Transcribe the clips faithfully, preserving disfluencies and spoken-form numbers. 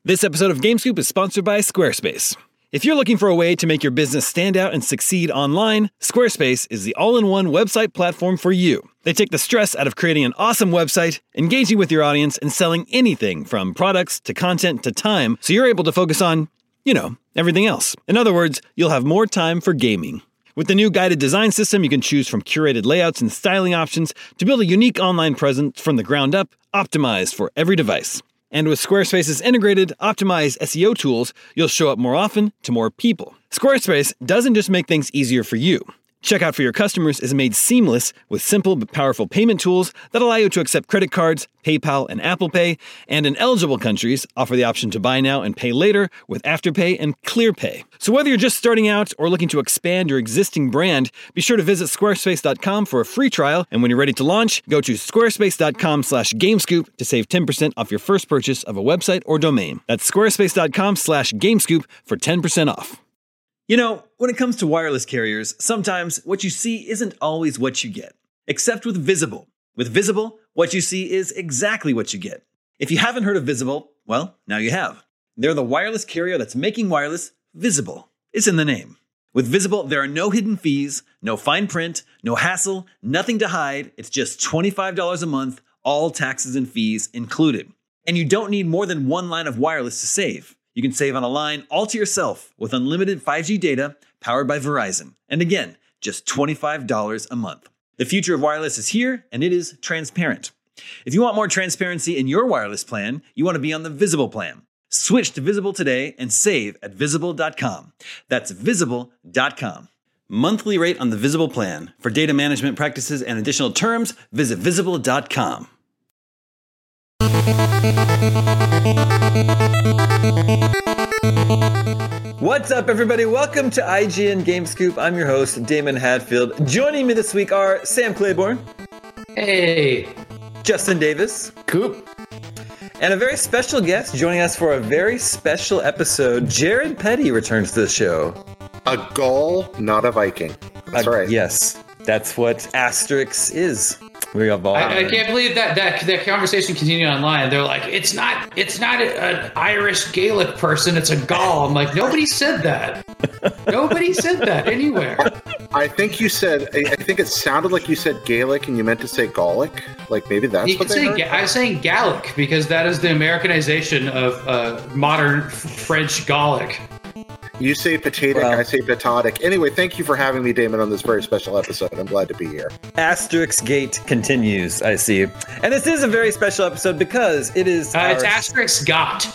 This episode of GameScoop is sponsored by Squarespace. If you're looking for a way to make your business stand out and succeed online, Squarespace is the all-in-one website platform for you. They take the stress out of creating an awesome website, engaging with your audience, and selling anything from products to content to time, so you're able to focus on, you know, everything else. In other words, you'll have more time for gaming. With the new guided design system, you can choose from curated layouts and styling options to build a unique online presence from the ground up, optimized for every device. And with Squarespace's integrated, optimized S E O tools, you'll show up more often to more people. Squarespace doesn't just make things easier for you. Checkout for your customers is made seamless with simple but powerful payment tools that allow you to accept credit cards, PayPal, and Apple Pay, and in eligible countries, offer the option to buy now and pay later with Afterpay and ClearPay. So whether you're just starting out or looking to expand your existing brand, be sure to visit squarespace dot com for a free trial, and when you're ready to launch, go to squarespace dot com slash gamescoop to save ten percent off your first purchase of a website or domain. That's squarespace dot com slash gamescoop for ten percent off. You know, when it comes to wireless carriers, sometimes what you see isn't always what you get. Except with Visible. With Visible, what you see is exactly what you get. If you haven't heard of Visible, well, now you have. They're the wireless carrier that's making wireless visible. It's in the name. With Visible, there are no hidden fees, no fine print, no hassle, nothing to hide. It's just twenty-five dollars a month, all taxes and fees included. And you don't need more than one line of wireless to save. You can save on a line all to yourself with unlimited five G data powered by Verizon. And again, just twenty-five dollars a month. The future of wireless is here, and it is transparent. If you want more transparency in your wireless plan, you want to be on the Visible plan. Switch to Visible today and save at visible dot com. That's visible dot com. Monthly rate on the Visible plan. For data management practices and additional terms, visit visible dot com. What's up, everybody? Welcome to I G N GameScoop. I'm your host, Damon Hadfield. Joining me this week are Sam Claiborne. Hey. Justin Davis. Coop. And a very special guest joining us for a very special episode. Jared Petty returns to the show. A Gaul, not a Viking. That's uh, right. Yes, that's what Asterix is. We have all I, I can't believe that, that that conversation continued online. They're like, it's not it's not an Irish Gaelic person, it's a Gaul. I'm like, nobody said that. Nobody said that anywhere. I think you said, I think it sounded like you said Gaelic and you meant to say Gallic. Like maybe that's you what they heard? Ga- I was saying Gallic because that is the Americanization of uh, modern French Gallic. You say potatic, well, I say potatic. Anyway, thank you for having me, Damon, on this very special episode. I'm glad to be here. Asterix Gate continues, I see. And this is a very special episode because it is... Uh, our... It's Asterix Got.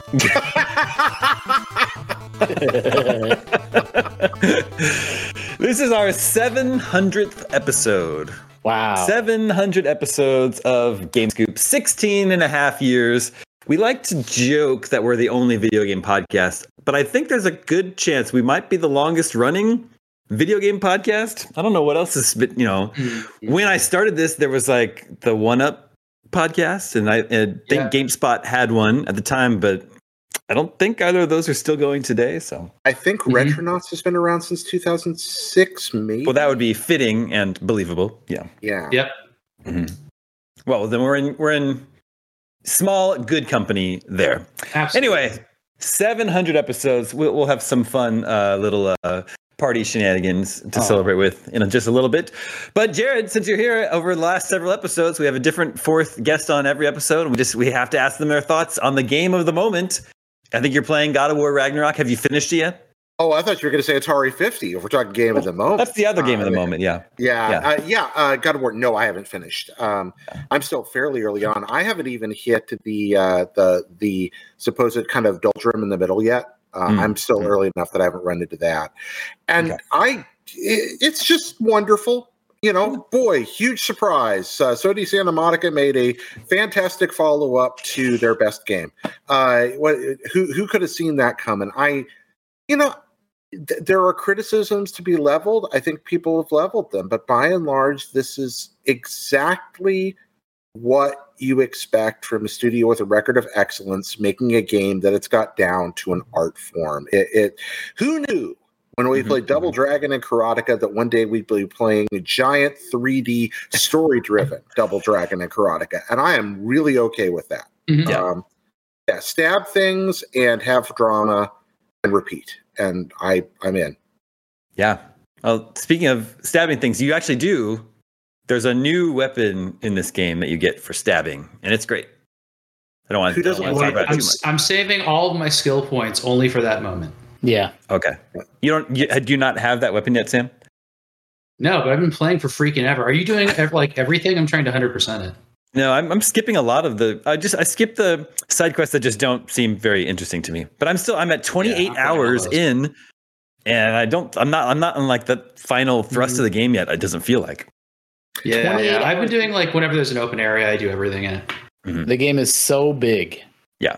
This is our seven hundredth episode. Wow. seven hundred episodes of GameScoop. sixteen and a half years. We like to joke that we're the only video game podcast, but I think there's a good chance we might be the longest running video game podcast. I don't know what else is, but you know, mm-hmm. When I started this, there was like the One Up podcast, and I, I think yeah. GameSpot had one at the time, but I don't think either of those are still going today. So I think mm-hmm. Retronauts has been around since two thousand six, maybe. Well, that would be fitting and believable. Yeah. Yeah. Yep. Mm-hmm. Well, then we're in we're in small good company there. Absolutely. Anyway, seven hundred episodes. We'll, we'll have some fun uh, little uh, party shenanigans to oh. celebrate with in just a little bit. But Jared, since you're here over the last several episodes, we have a different fourth guest on every episode. We just we have to ask them their thoughts on the game of the moment. I think you're playing God of War Ragnarok. Have you finished it yet? Oh, I thought you were going to say Atari fifty. If we're talking game of the moment, that's the other game uh, of the moment. Yeah, yeah, yeah. Uh, yeah uh, God of War. No, I haven't finished. Um, yeah. I'm still fairly early on. I haven't even hit the uh, the the supposed kind of doldrum in the middle yet. Uh, mm. I'm still mm. early enough that I haven't run into that. And okay. I, it, it's just wonderful. You know, boy, huge surprise. Uh, Sony Santa Monica made a fantastic follow-up to their best game. Uh, what? Who who could have seen that coming? I, you know. There are criticisms to be leveled. I think people have leveled them, but by and large, this is exactly what you expect from a studio with a record of excellence, making a game that it's got down to an art form. It, it who knew when we mm-hmm. played Double Dragon and Karateka that one day we'd be playing a giant three D story-driven Double Dragon and Karateka, and I am really okay with that. Mm-hmm. Um, Yeah, stab things and have drama and repeat. And I, I'm in. Yeah. Well, speaking of stabbing things, you actually do. There's a new weapon in this game that you get for stabbing, and it's great. I don't want, Who I don't doesn't want to talk about it I'm, too much. I'm saving all of my skill points only for that moment. Yeah. Okay. You don't. You, do you not have that weapon yet, Sam? No, but I've been playing for freaking ever. Are you doing ev- like everything? I'm trying to one hundred percent it. No, I'm, I'm skipping a lot of the. I just I skip the side quests that just don't seem very interesting to me. But I'm still. I'm at twenty-eight Yeah, I'm hours those. in, and I don't. I'm not. I'm not in like the final thrust Mhm. of the game yet. It doesn't feel like. Yeah, twenty-eight yeah. I've been hours. doing like whenever there's an open area, I do everything in it. The game is so big. Yeah,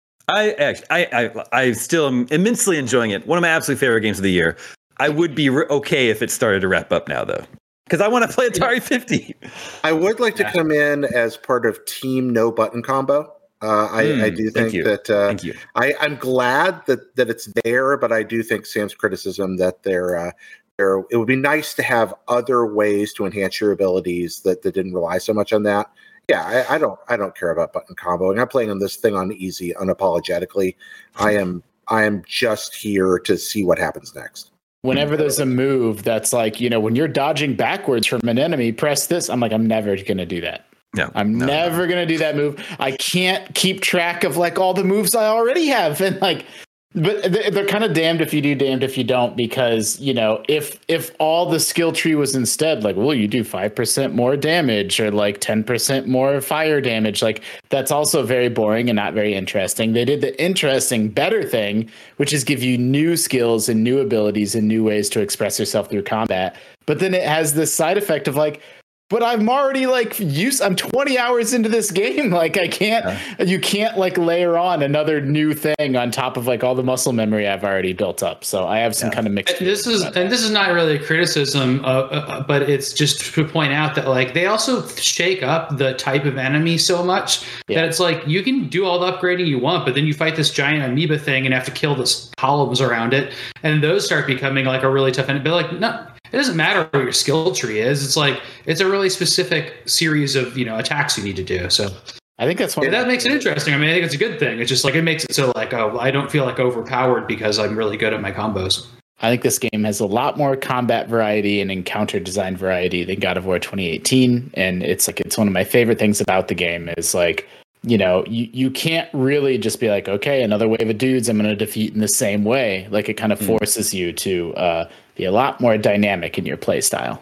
I actually, I, I, I still am immensely enjoying it. One of my absolute favorite games of the year. I would be re- okay if it started to wrap up now, though, because I want to play Atari fifty. I would like to Yeah. come in as part of Team No Button Combo. Uh, I, Mm, I do thank think you. that uh, Thank you. I, I'm glad that, that it's there, but I do think Sam's criticism that there, uh, there it would be nice to have other ways to enhance your abilities that, that didn't rely so much on that. Yeah, I, I don't I don't care about button comboing. I'm playing on this thing on easy, unapologetically. I am I am just here to see what happens next. Whenever there's a move that's like, you know, when you're dodging backwards from an enemy, press this. I'm like, I'm never going to do that. No, I'm no, never going to do that move. I can't keep track of like all the moves I already have. And like, but they- they're kind of damned if you do, damned if you don't, because, you know, if if all the skill tree was instead like, well, you do five percent more damage or like ten percent more fire damage, like that's also very boring and not very interesting. They did the interesting, better thing, which is give you new skills and new abilities and new ways to express yourself through combat. But then it has this side effect of like, but I'm already like used. I'm twenty hours into this game. Like I can't, Yeah. you can't like layer on another new thing on top of like all the muscle memory I've already built up. So I have some Yeah. kind of mixed. And this feelings is about and that. this is not really a criticism, uh, uh, but it's just to point out that like they also shake up the type of enemy so much Yeah. that it's like you can do all the upgrading you want, but then you fight this giant amoeba thing and have to kill the columns around it, and those start becoming like a really tough enemy. But like, no, it doesn't matter what your skill tree is. It's like it's a really specific series of you know attacks you need to do. So I think that's one. yeah, that makes it interesting. I mean, I think it's a good thing. It's just like it makes it so like oh, I don't feel like overpowered because I'm really good at my combos. I think this game has a lot more combat variety and encounter design variety than God of War twenty eighteen, and it's like it's one of my favorite things about the game is like, you know, you, you can't really just be like, okay, another wave of dudes I'm going to defeat in the same way. Like it kind of forces you to uh, be a lot more dynamic in your play style.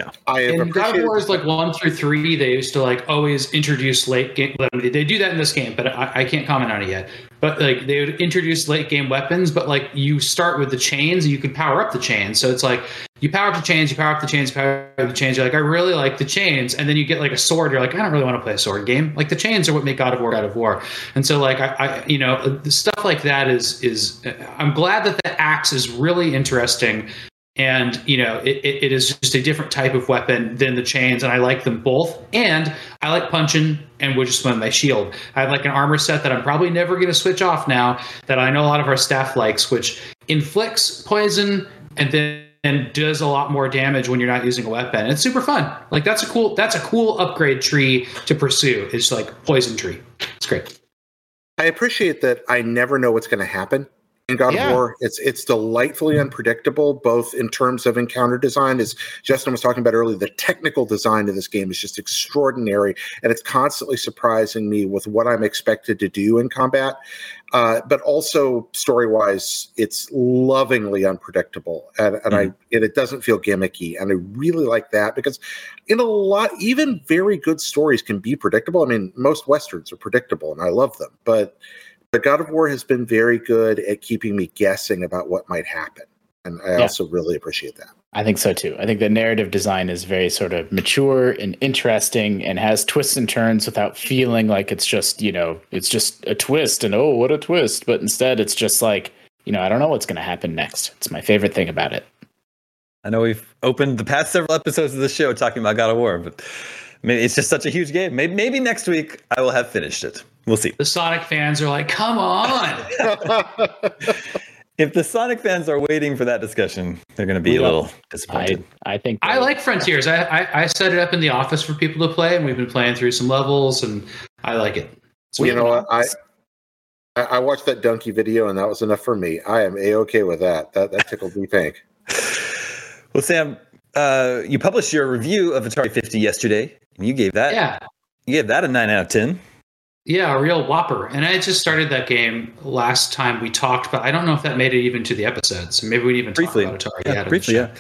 I have In God of appreciated- War, like one through three, they used to like always introduce late game. They do that in this game, but I, I can't comment on it yet. But like they would introduce late game weapons, but like you start with the chains, and you can power up the chains. So it's like you power up the chains, you power up the chains, power up the chains. You're like, I really like the chains, and then you get like a sword. You're like, I don't really want to play a sword game. Like the chains are what make God of War God of War. And so like I, I you know, the stuff like that is is. I'm glad that the axe is really interesting. And, you know, it, it, it is just a different type of weapon than the chains. And I like them both. And I like punching and would just with my shield. I have like an armor set that I'm probably never going to switch off now that I know a lot of our staff likes, which inflicts poison and then and does a lot more damage when you're not using a weapon. It's super fun. Like that's a cool, that's a cool upgrade tree to pursue. It's like poison tree. It's great. I appreciate that I never know what's going to happen in God Yeah. of War. It's it's delightfully unpredictable, both in terms of encounter design, as Justin was talking about earlier. The technical design of this game is just extraordinary, and it's constantly surprising me with what I'm expected to do in combat. Uh, but also story-wise, it's lovingly unpredictable, and, and I and it doesn't feel gimmicky, and I really like that because in a lot, even very good stories can be predictable. I mean, most westerns are predictable, and I love them, but. But God of War has been very good at keeping me guessing about what might happen. And I Yeah. also really appreciate that. I think so too. I think the narrative design is very sort of mature and interesting and has twists and turns without feeling like it's just, you know, it's just a twist and oh, what a twist. But instead it's just like, you know, I don't know what's going to happen next. It's my favorite thing about it. I know we've opened the past several episodes of the show talking about God of War, but maybe it's just such a huge game. Maybe, maybe next week I will have finished it. We'll see. The Sonic fans are like, come on. If the Sonic fans are waiting for that discussion, they're going to be We a don't. little disappointed. I, I think I like Frontiers. I, I I set it up in the office for people to play, and we've been playing through some levels, and I like it. So you know what? I I, I watched that donkey video, and that was enough for me. I am a-okay with that. That that tickled me pink. Well, Sam, uh, you published your review of Atari fifty yesterday, and you gave that Yeah. you gave that a nine out of ten. Yeah, a real whopper. And I just started that game last time we talked, but I don't know if that made it even to the episode. So maybe we'd even briefly. talk about Atari. Yeah, Yeah, briefly, yeah.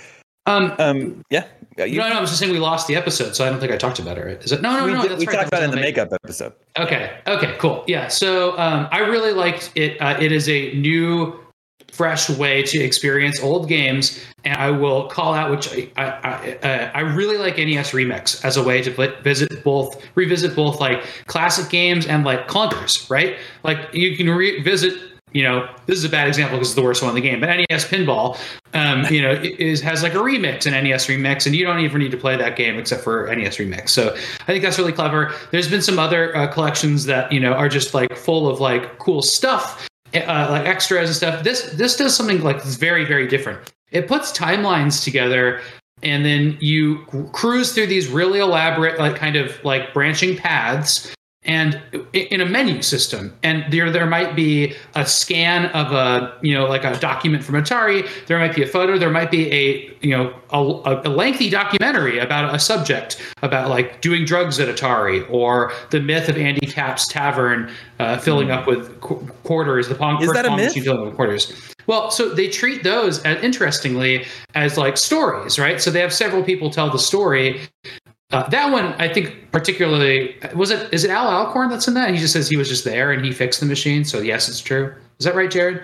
Um, Um, yeah. yeah you, no, no, I was just saying we lost the episode, so I don't think I talked about it, right? Is it? No, no, we no, did, that's we right. talked that about it in was the make- makeup episode. Okay, okay, cool. Yeah, so um, I really liked it. Uh, it is a new, fresh way to experience old games, and I will call out which I I, I, uh, I really like N E S Remix as a way to put, visit both revisit both like classic games and like clunkers, right? Like you can revisit. You know, this is a bad example because it's the worst one in the game, but N E S Pinball, um, you know, is has like a remix, an N E S Remix, and you don't even need to play that game except for N E S Remix. So I think that's really clever. There's been some other uh, collections that, you know, are just like full of like cool stuff, uh, like extras and stuff. This this does something like that's very, very different. It puts timelines together, and then you cruise through these really elaborate, like kind of like branching paths. And in a menu system, and there there might be a scan of a, you know, like a document from Atari. There might be a photo. There might be a, you know, a, a lengthy documentary about a subject, about like doing drugs at Atari, or the myth of Andy Capp's Tavern uh, filling up with qu- quarters. The pong, Is first that a pong myth? machine filling up with quarters. Well, so they treat those as, interestingly, as like stories, right? So they have several people tell the story. Uh, that one, I think, particularly, was it? Is it Al Alcorn that's in that? He just says he was just there and he fixed the machine. So yes, it's true. Is that right, Jared?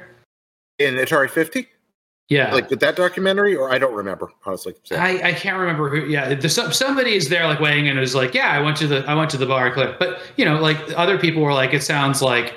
In Atari fifty? Yeah. Like with that documentary, or I don't remember, honestly. So. I, I can't remember who. Yeah, there's some, somebody is there like weighing in and is like, yeah, I went to the I went to the bar clip, but you know, like other people were like, it sounds like.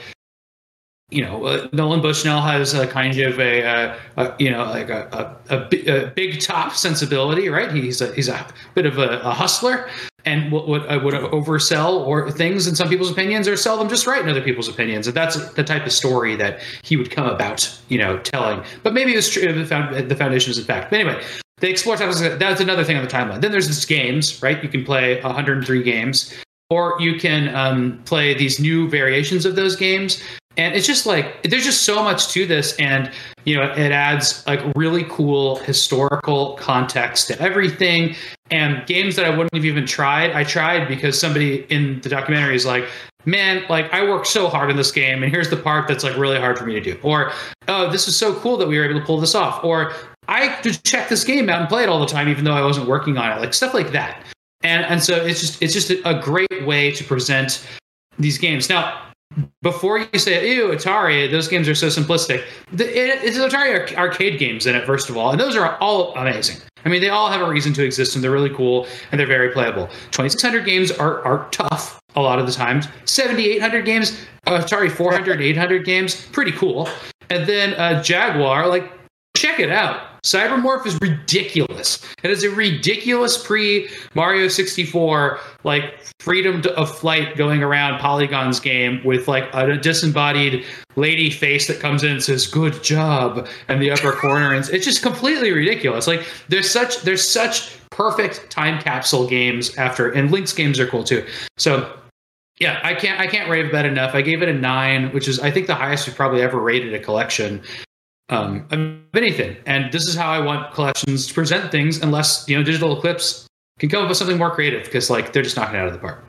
You know, uh, Nolan Bushnell has a kind of a, uh, a you know, like a, a, a, big, a big top sensibility, right? He's a, he's a bit of a, a hustler, and would would, uh, would oversell or things in some people's opinions, or sell them just right in other people's opinions. And that's the type of story that he would come about, you know, telling. But maybe it was true. The, found, the foundation is in fact. But anyway, they explore that's another thing on the timeline. Then there's this games, right? You can play one hundred three games, or you can um, play these new variations of those games. And it's just like, there's just so much to this. And, you know, it adds like really cool historical context to everything. And games that I wouldn't have even tried, I tried because somebody in the documentary is like, man, like I worked so hard in this game, and here's the part that's like really hard for me to do. Or, oh, this is so cool that we were able to pull this off. Or I just check this game out and play it all the time, even though I wasn't working on it, like stuff like that. And and so it's just it's just a great way to present these games. Now, before you say, ew, Atari, those games are so simplistic. The, it, it's Atari arcade games in it, first of all, and those are all amazing. I mean, they all have a reason to exist, and they're really cool, and they're very playable. twenty-six hundred games are, are tough a lot of the times. seventy-eight hundred games, uh, Atari four hundred, eight hundred games, pretty cool. And then uh, Jaguar, like, check it out. Cybermorph is ridiculous. It is a ridiculous pre-Mario sixty-four, like, freedom of flight going around polygons game with, like, a disembodied lady face that comes in and says, good job, in the upper corner. And it's just completely ridiculous. Like, there's such there's such perfect time capsule games after, and Link's games are cool, too. So, yeah, I can't I can't rave that enough. I gave it a nine, which is, I think, the highest we've probably ever rated a collection. Um, of anything. And this is how I want collections to present things, unless, you know, Digital Eclipse can come up with something more creative, because like they're just knocking it out of the park.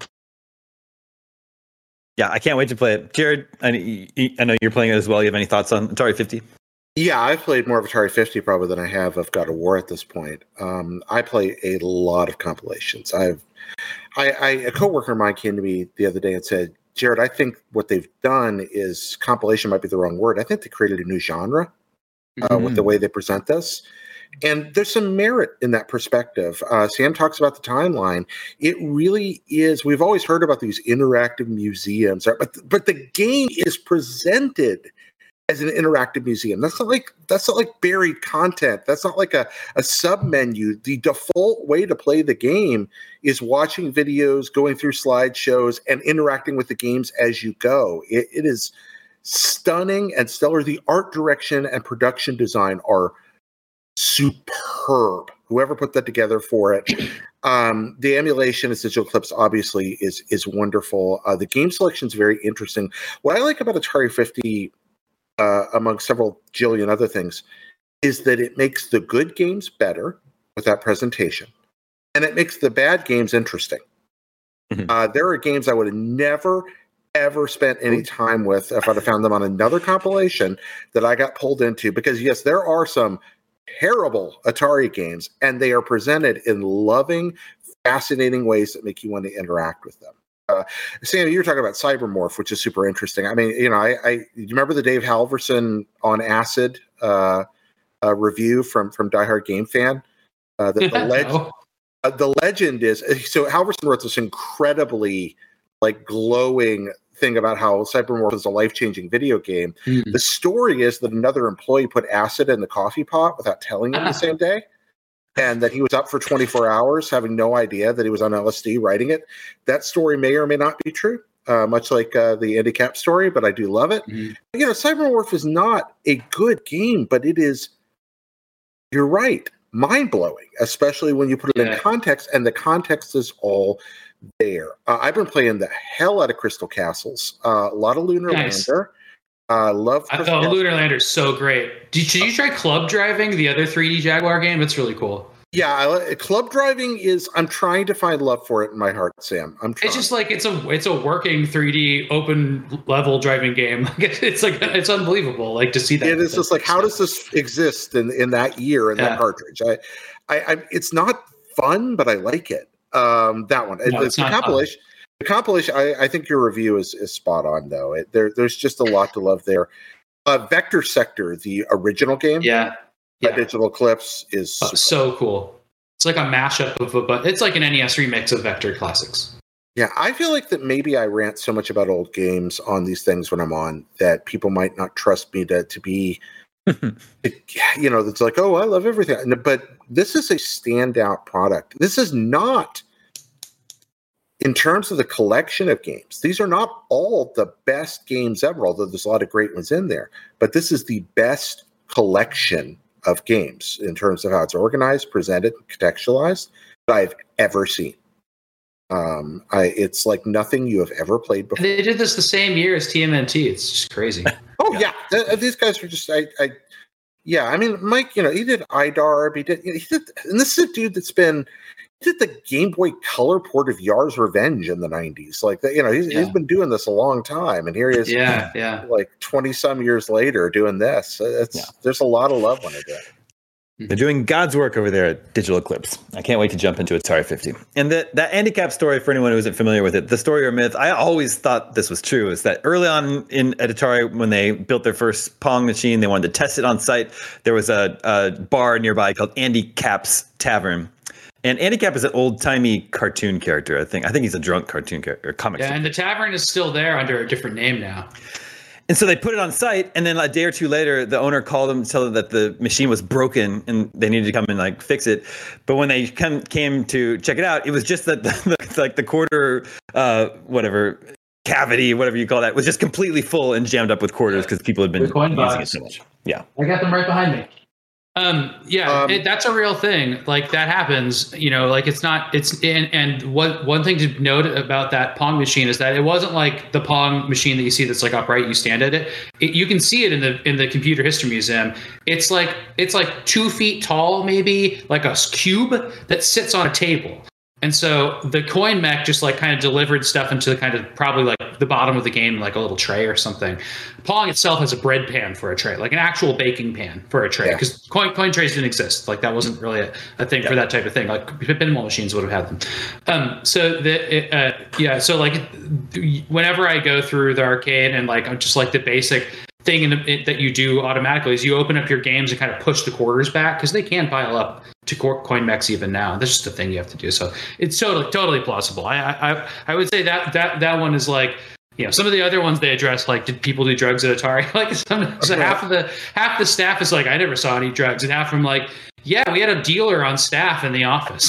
Yeah, I can't wait to play it. Jared, I, I know you're playing it as well. You have any thoughts on Atari fifty? Yeah, I've played more of Atari fifty probably than I have of God of War at this point. Um, I play a lot of compilations. I've, I, I, a coworker of mine came to me the other day and said, Jared, I think what they've done is, compilation might be the wrong word. I think they created a new genre. Uh, mm-hmm. With the way they present this. And there's some merit in that perspective. Uh, Sam talks about the timeline. It really is, we've always heard about these interactive museums, but, but the game is presented as an interactive museum. That's not like that's not like buried content. That's not like a, a sub-menu. The default way to play the game is watching videos, going through slideshows, and interacting with the games as you go. It, it is stunning and stellar. The art direction and production design are superb. Whoever put that together for it. Um, the emulation of Digital Eclipse obviously is is wonderful. Uh, the game selection is very interesting. What I like about Atari fifty, uh, among several jillion other things, is that it makes the good games better with that presentation, and it makes the bad games interesting. Mm-hmm. Uh, there are games I would have never, ever spent any time with if I'd have found them on another compilation that I got pulled into. Because, yes, there are some terrible Atari games, and they are presented in loving, fascinating ways that make you want to interact with them. Uh, Sam, you were talking about Cybermorph, which is super interesting. I mean, you know, I, I you remember the Dave Halverson on Acid uh, uh, review from from Die Hard Game Fan? Uh, the, the, leg- no. uh, the legend is so Halverson wrote this incredibly like glowing thing about how Cybermorph is a life-changing video game. Mm-hmm. The story is that another employee put acid in the coffee pot without telling him uh-huh. the same day, and that he was up for twenty-four hours having no idea that he was on L S D writing it. That story may or may not be true, uh, much like uh, the Andy Capp story, but I do love it. Mm-hmm. You know, Cybermorph is not a good game, but it is, you're right, mind-blowing, especially when you put it yeah. in context, and the context is all there. Uh, I've been playing the hell out of Crystal Castles. Uh, a lot of Lunar nice. Lander. I uh, love Crystal I thought Lunar Lander is so great. Did, did you try Club Driving, the other three D Jaguar game? It's really cool. Yeah, I, Club Driving is. I'm trying to find love for it in my heart, Sam. I'm trying. It's just like it's a it's a working three D open level driving game. Like it's like it's unbelievable. Like to see that. It is just like, how does this exist in, in that year in yeah. that cartridge? I, I, I, it's not fun, but I like it. Um, that one. No, it's the compilation. Fun. The compilation. I, I think your review is, is spot on, though. It, there, there's just a lot to love there. Uh, Vector Sector, the original game. Yeah. yeah. Digital Eclipse is oh, so cool. It's like a mashup of a, but it's like an N E S remix of Vector classics. Yeah, I feel like that maybe I rant so much about old games on these things when I'm on that people might not trust me to to be. You know, it's like, oh, I love everything. But this is a standout product. This is not, in terms of the collection of games, these are not all the best games ever, although there's a lot of great ones in there. But this is the best collection of games in terms of how it's organized, presented, contextualized that I've ever seen. Um, I, it's like nothing you have ever played before. They did this the same year as T M N T. It's just crazy. Oh yeah, yeah. Th- these guys are just. I, I, yeah. I mean, Mike. You know, he did I D A R B. He did. You know, he did. And this is a dude that's been. He did the Game Boy Color port of Yar's Revenge in the nineties. Like, you know, he's, yeah. he's been doing this a long time, and here he is. Yeah, yeah. Like twenty some years later, doing this. It's yeah. There's a lot of love when I do it. They're doing God's work over there at Digital Eclipse. I can't wait to jump into Atari fifty. And that that Andy Capp story, for anyone who isn't familiar with it, the story or myth, I always thought this was true, is that early on in at Atari, when they built their first Pong machine, they wanted to test it on site. There was a, a bar nearby called Andy Capp's Tavern. And Andy Capp is an old-timey cartoon character, I think. I think he's a drunk cartoon character, comic. Yeah, and the tavern is still there under a different name now. And so they put it on site, and then a day or two later, the owner called them to tell them that the machine was broken and they needed to come and like fix it. But when they come, came to check it out, it was just that the, the, like the quarter, uh, whatever cavity, whatever you call that, was just completely full and jammed up with quarters because people had been using box. it so much. Yeah, I got them right behind me. Um, yeah, um, it, that's a real thing. Like that happens, you know, like it's not, it's, and, and what, one thing to note about that Pong machine is that it wasn't like the Pong machine that you see that's like upright, you stand at it. it. You can see it in the, in the Computer History Museum. It's like, it's like two feet tall, maybe like a cube that sits on a table. And so the coin mech just like kind of delivered stuff into the kind of probably like the bottom of the game, like a little tray or something. Pong itself has a bread pan for a tray, like an actual baking pan for a tray, because yeah. coin coin trays didn't exist. Like that wasn't really a, a thing yeah. for that type of thing. Like pinball machines would have had them. Um, so the uh, yeah, so like whenever I go through the arcade and like I'm just like the basic thing in the, it, that you do automatically is you open up your games and kind of push the quarters back because they can pile up to coin mechs even now. That's just a thing you have to do. So it's totally totally plausible. I I I would say that that that one is like, you know, some of the other ones they address, like, did people do drugs at Atari? Like some, so half of the half the staff is like, I never saw any drugs, and half of them like, yeah, we had a dealer on staff in the office.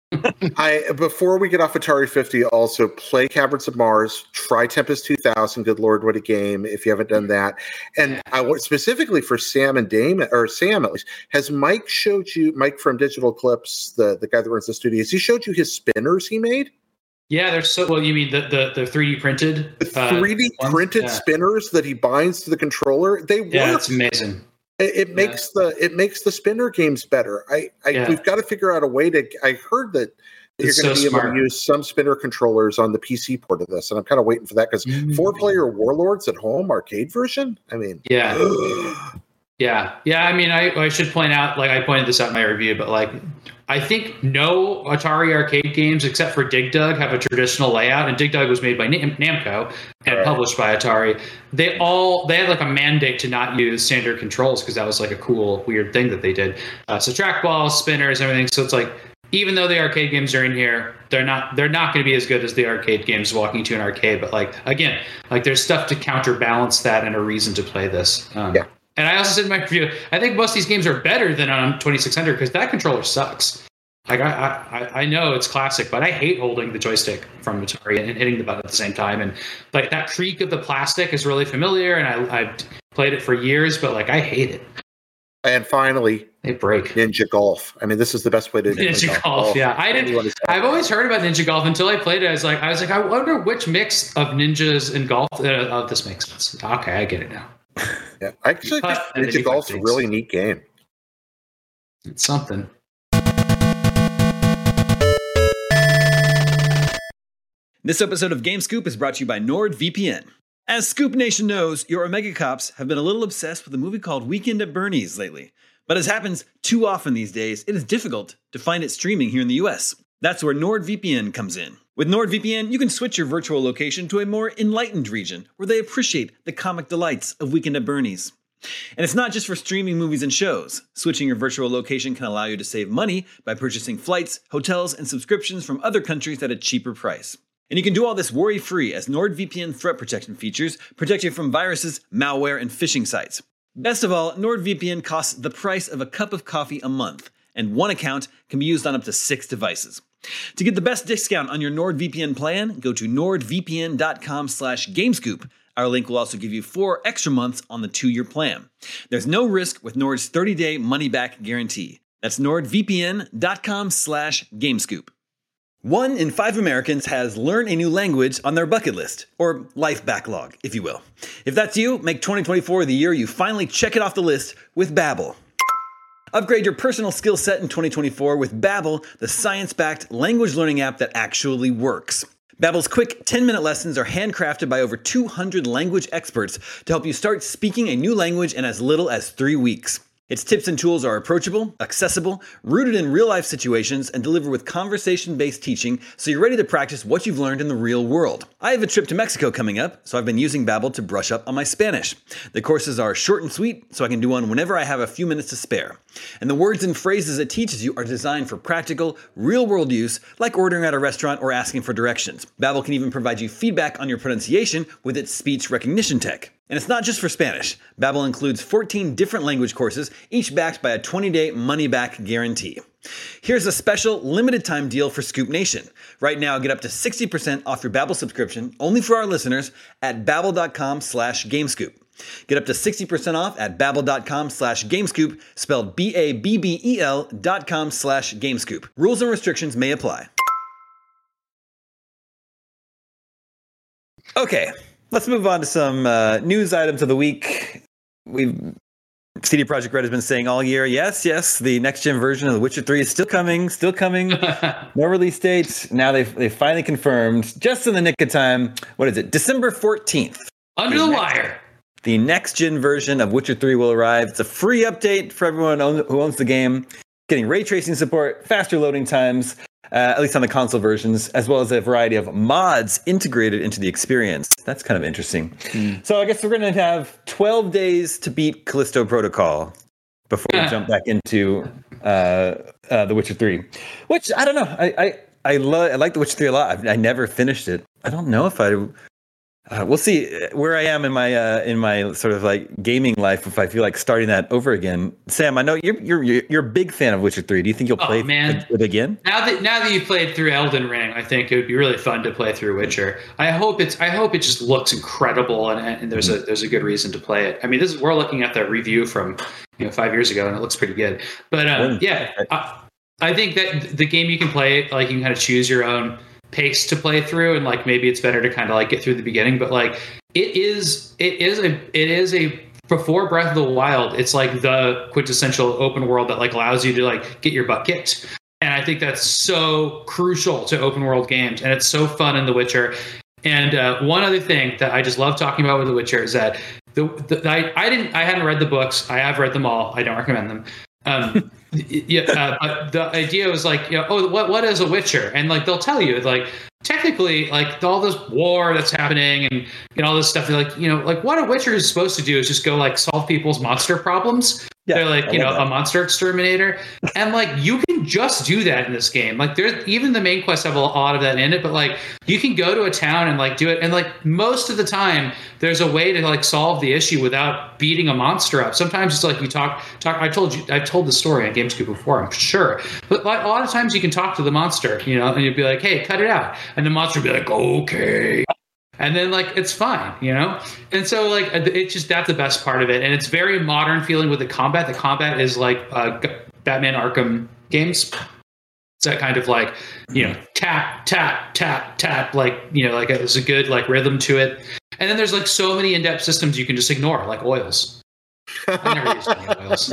I before we get off Atari fifty, also play Caverns of Mars, try Tempest two thousand. Good Lord, what a game! If you haven't done that, and I want specifically for Sam and Damon, or Sam at least, has Mike showed you Mike from Digital Eclipse, the the guy that runs the studio? Has he showed you his spinners he made? Yeah, they're so well. You mean the the, the three D printed, the three D uh, printed yeah. spinners that he binds to the controller? They work. Yeah, it's amazing. It, it makes yeah. the it makes the spinner games better. I, I yeah. we've got to figure out a way to. I heard that it's you're going to so be smart. able to use some spinner controllers on the P C port of this, and I'm kind of waiting for that because mm-hmm. four player Warlords at home arcade version. I mean, yeah, yeah, yeah. I mean, I, I should point out, like I pointed this out in my review, but like I think no Atari arcade games except for Dig Dug have a traditional layout, and Dig Dug was made by Nam- Namco and right. published by Atari. They all they had like a mandate to not use standard controls because that was like a cool weird thing that they did. Uh, so trackballs, spinners, everything. So it's like even though the arcade games are in here, they're not they're not going to be as good as the arcade games walking to an arcade. But like again, like there's stuff to counterbalance that and a reason to play this. Um, yeah. And I also said in my review, I think most of these games are better than on twenty-six hundred because that controller sucks. Like I, I, I know it's classic, but I hate holding the joystick from Atari and hitting the button at the same time. And like that creak of the plastic is really familiar, and I, I've played it for years, but like I hate it. And finally, they break. Ninja Golf. I mean, this is the best way to do Ninja Golf. golf. Yeah, I didn't. I've always heard about Ninja Golf until I played it. I was like, I was like, I wonder which mix of ninjas and golf. Uh, oh, this makes sense. Okay, I get it now. Yeah, I actually think Ninja Golf's a really neat game. It's something. This episode of Game Scoop is brought to you by NordVPN. As Scoop Nation knows, your Omega Cops have been a little obsessed with a movie called Weekend at Bernie's lately. But as happens too often these days, it is difficult to find it streaming here in the U S. That's where NordVPN comes in. With NordVPN, you can switch your virtual location to a more enlightened region where they appreciate the comic delights of Weekend at Bernie's. And it's not just for streaming movies and shows. Switching your virtual location can allow you to save money by purchasing flights, hotels, and subscriptions from other countries at a cheaper price. And you can do all this worry-free as NordVPN threat protection features protect you from viruses, malware, and phishing sites. Best of all, NordVPN costs the price of a cup of coffee a month, and one account can be used on up to six devices. To get the best discount on your NordVPN plan, go to nordvpn.com slash gamescoop. Our link will also give you four extra months on the two-year plan. There's no risk with Nord's thirty-day money-back guarantee. That's nordvpn.com slash gamescoop. One in five Americans has learn a new language on their bucket list, or life backlog, if you will. If that's you, make twenty twenty-four the year you finally check it off the list with Babbel. Upgrade your personal skill set in twenty twenty-four with Babbel, the science-backed language learning app that actually works. Babbel's quick ten-minute lessons are handcrafted by over two hundred language experts to help you start speaking a new language in as little as three weeks. Its tips and tools are approachable, accessible, rooted in real-life situations, and deliver with conversation-based teaching so you're ready to practice what you've learned in the real world. I have a trip to Mexico coming up, so I've been using Babbel to brush up on my Spanish. The courses are short and sweet, so I can do one whenever I have a few minutes to spare. And the words and phrases it teaches you are designed for practical, real-world use, like ordering at a restaurant or asking for directions. Babbel can even provide you feedback on your pronunciation with its speech recognition tech. And it's not just for Spanish. Babbel includes fourteen different language courses, each backed by a twenty-day money-back guarantee. Here's a special limited-time deal for Scoop Nation. Right now, get up to sixty percent off your Babbel subscription, only for our listeners, at babbel.com slash gamescoop. Get up to sixty percent off at babbel.com slash gamescoop, spelled B A B B E L dot com slash gamescoop. Rules and restrictions may apply. Okay. Let's move on to some uh, news items of the week. We've C D Projekt Red has been saying all year, yes, yes, the next-gen version of The Witcher three is still coming, still coming. No release date. Now they've, they've finally confirmed, just in the nick of time, what is it, December fourteenth. Under the, the wire. Next, the next-gen version of Witcher three will arrive. It's a free update for everyone own, who owns the game, getting ray tracing support, faster loading times, Uh, at least on the console versions, as well as a variety of mods integrated into the experience. That's kind of interesting. Mm. So I guess we're going to have twelve days to beat Callisto Protocol before we jump back into uh, uh, The Witcher three. Which, I don't know. I I, I, lo- I like The Witcher three a lot. I've, I never finished it. I don't know if I... Uh, we'll see where I am in my uh, in my sort of like gaming life if I feel like starting that over again. Sam, I know you're you're you're a big fan of Witcher three. Do you think you'll oh, play man. it again? Now that now that you've played through Elden Ring, I think it would be really fun to play through Witcher. I hope it's I hope it just looks incredible and, and there's a there's a good reason to play it. I mean, this is we're looking at the review from you know five years ago and it looks pretty good. But um, yeah, I, I think that the game you can play like you can kind of choose your own pace to play through, and like maybe it's better to kind of like get through the beginning, but like it is it is a it is a before Breath of the Wild, it's like the quintessential open world that like allows you to like get your butt kicked, and I think that's so crucial to open world games, and it's so fun in The Witcher. And uh, one other thing that I just love talking about with The Witcher is that the, the I I didn't I hadn't read the books. I have read them all. I don't recommend them. Um, yeah, uh, but the idea was like, you know, oh, what what is a Witcher? And like they'll tell you, like technically, like all this war that's happening and you know all this stuff. Like you know, like what a Witcher is supposed to do is just go like solve people's monster problems. Yeah, they're like, I you know, that. a monster exterminator, and like you can just do that in this game. Like there's even the main quests have a lot of that in it, but like you can go to a town and like do it, and like most of the time there's a way to like solve the issue without beating a monster up. Sometimes it's like you talk talk. I told you I've told the story on GameScoop before, I'm sure, but like a lot of times you can talk to the monster, you know, and you'd be like, hey, cut it out, and the monster would be like, okay. And then like it's fine, you know? And so like it's just that's the best part of it. And it's very modern feeling with the combat. The combat is like uh, Batman Arkham games. It's that kind of like, you know, tap, tap, tap, tap, like, you know, like there's a good like rhythm to it. And then there's like so many in-depth systems you can just ignore, like oils. I never used any oils.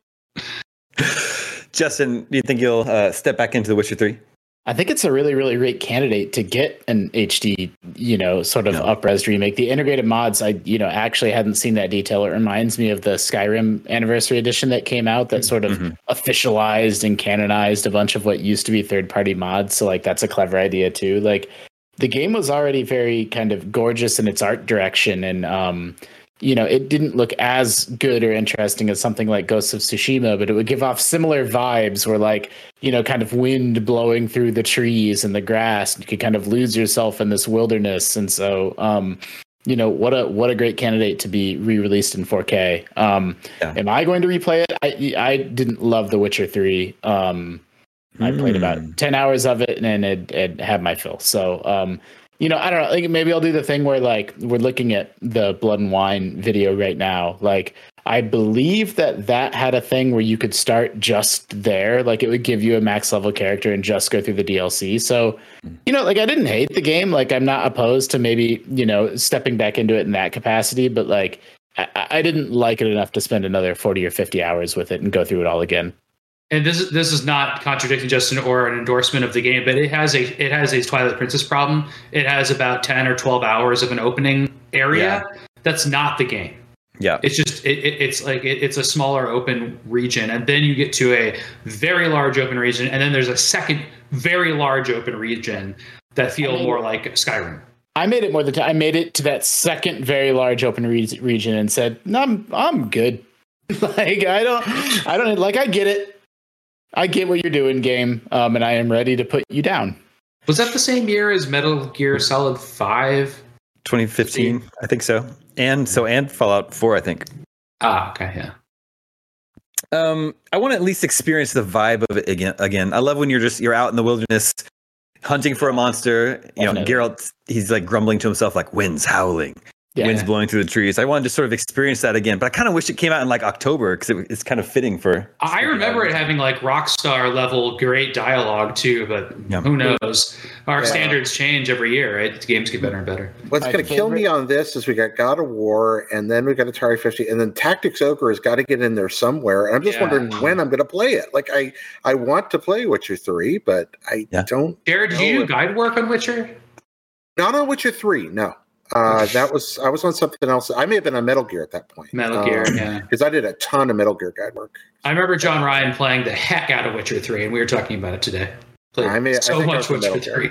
Justin, do you think you'll uh, step back into The Witcher three? I think it's a really, really great candidate to get an H D, you know, sort of no. up-res remake. The integrated mods, I, you know, actually hadn't seen that detail. It reminds me of the Skyrim Anniversary Edition that came out that sort of mm-hmm. officialized and canonized a bunch of what used to be third-party mods. So, like, that's a clever idea, too. Like, the game was already very kind of gorgeous in its art direction, and, um, you know, it didn't look as good or interesting as something like Ghosts of Tsushima, but it would give off similar vibes where like, you know, kind of wind blowing through the trees and the grass. And you could kind of lose yourself in this wilderness. And so, um, you know, what a what a great candidate to be re-released in four K. Um, yeah. Am I going to replay it? I I didn't love The Witcher three. Um, mm. I played about ten hours of it and it, it had my fill. So, um, you know, I don't know. Like maybe I'll do the thing where like we're looking at the Blood and Wine video right now. Like I believe that that had a thing where you could start just there. Like it would give you a max level character and just go through the D L C. So, you know, like I didn't hate the game. Like I'm not opposed to maybe, you know, stepping back into it in that capacity. But like I, I didn't like it enough to spend another forty or fifty hours with it and go through it all again. And this is this is not contradicting Justin or an endorsement of the game, but it has a it has a Twilight Princess problem. It has about ten or twelve hours of an opening area. Yeah. That's not the game. Yeah, it's just it, it, it's like it, it's a smaller open region, and then you get to a very large open region, and then there's a second very large open region that feel I mean, more like Skyrim. I made it more than t- I made it to that second very large open re- region and said, no, I'm I'm good. Like I don't I don't like I get it. I get what you're doing, game, um, and I am ready to put you down. Was that the same year as Metal Gear Solid five? twenty fifteen, I think so. And so, and Fallout four, I think. Ah, okay, yeah. Um, I want to at least experience the vibe of it again. Again, I love when you're just you're out in the wilderness, hunting for a monster. You know, Geralt, he's like grumbling to himself, like winds howling. Yeah. Winds blowing through the trees. I wanted to sort of experience that again, but I kind of wish it came out in like October because it, it's kind of fitting for. I remember it having like Rockstar level great dialogue too, but yeah. who knows? Our yeah. standards change every year, right? The games get better and better. What's going to kill me on this is we got God of War, and then we got Atari fifty, and then Tactics Ogre has got to get in there somewhere. And I'm just yeah. wondering when I'm going to play it. Like I, I want to play Witcher three, but I yeah. don't. Jared, did you do guide work on Witcher? Not on Witcher three, no. Uh, that was I was on something else. I may have been on Metal Gear at that point. Metal Gear, um, yeah. Because I did a ton of Metal Gear guide work. I remember John Ryan playing the heck out of Witcher three, and we were talking about it today. Played I mean, so I much Witcher three.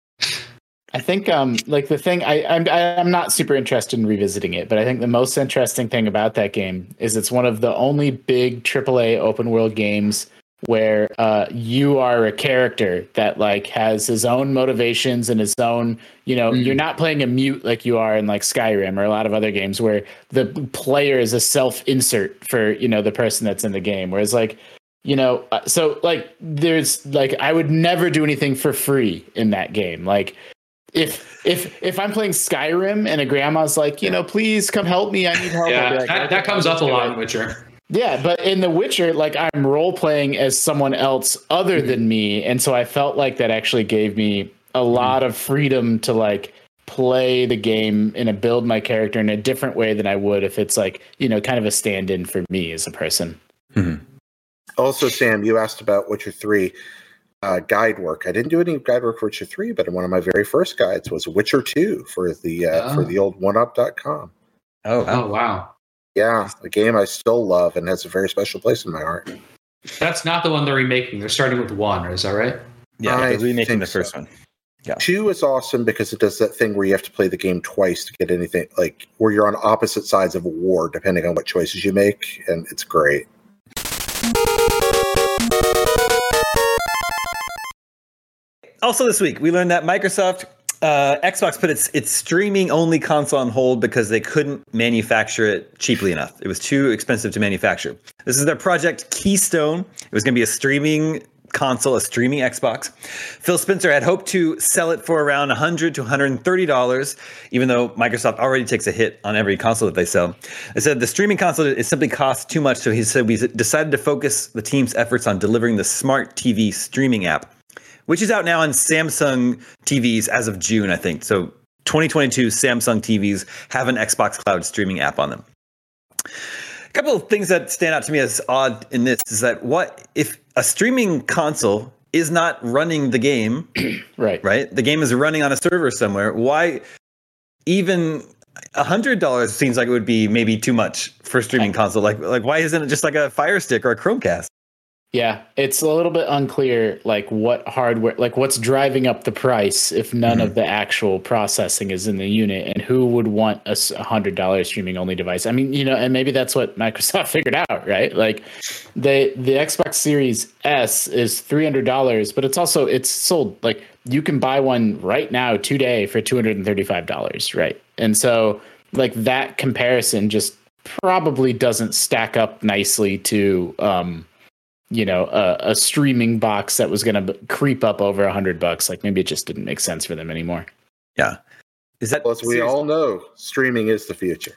I think, um, like the thing, I, I'm I'm not super interested in revisiting it, but I think the most interesting thing about that game is it's one of the only big triple A open world games where uh, you are a character that like has his own motivations and his own, you know, mm. you're not playing a mute like you are in like Skyrim or a lot of other games where the player is a self-insert for, you know, the person that's in the game. Whereas like, you know, so like there's like, I would never do anything for free in that game. Like if, if, if I'm playing Skyrim and a grandma's like, you know, please come help me, I need help. Yeah, like, that, that comes up a lot in Witcher. Yeah, but in The Witcher, like I'm role playing as someone else other than me, and so I felt like that actually gave me a lot of freedom to like play the game and to build my character in a different way than I would if it's like, you know, kind of a stand-in for me as a person. Mm-hmm. Also, Sam, you asked about Witcher three uh, guide work. I didn't do any guide work for Witcher three, but one of my very first guides was Witcher two for the uh, oh. for the old one up dot com. Oh, oh wow. Yeah, a game I still love and has a very special place in my heart. That's not the one they're remaking. They're starting with one, is that right? Yeah, they're remaking the first so. one. Yeah. Two is awesome because it does that thing where you have to play the game twice to get anything, like where you're on opposite sides of a war, depending on what choices you make, and it's great. Also this week, we learned that Microsoft Uh, Xbox put its its streaming only console on hold because they couldn't manufacture it cheaply enough. It was too expensive to manufacture. This is their project Keystone. It was going to be a streaming console, a streaming Xbox. Phil Spencer had hoped to sell it for around one hundred to one hundred thirty dollars, even though Microsoft already takes a hit on every console that they sell. They said the streaming console, it simply costs too much, so he said we decided to focus the team's efforts on delivering the smart T V streaming app, which is out now on Samsung T Vs as of June, I think. So twenty twenty-two Samsung T Vs have an Xbox Cloud streaming app on them. A couple of things that stand out to me as odd in this is that what if a streaming console is not running the game, right? Right, the game is running on a server somewhere. Why even a hundred dollars seems like it would be maybe too much for a streaming console? Like, like why isn't it just like a Fire Stick or a Chromecast? Yeah, it's a little bit unclear, like what hardware, like what's driving up the price if none mm-hmm. of the actual processing is in the unit, and who would want a one hundred dollars streaming only device? I mean, you know, and maybe that's what Microsoft figured out, right? Like the the Xbox Series S is three hundred dollars, but it's also, it's sold, like you can buy one right now today for two hundred thirty-five dollars, right? And so like that comparison just probably doesn't stack up nicely to, um, you know, a, a streaming box that was going to creep up over a hundred bucks. Like maybe it just didn't make sense for them anymore. Yeah. Is that, well, as we seriously? all know, streaming is the future.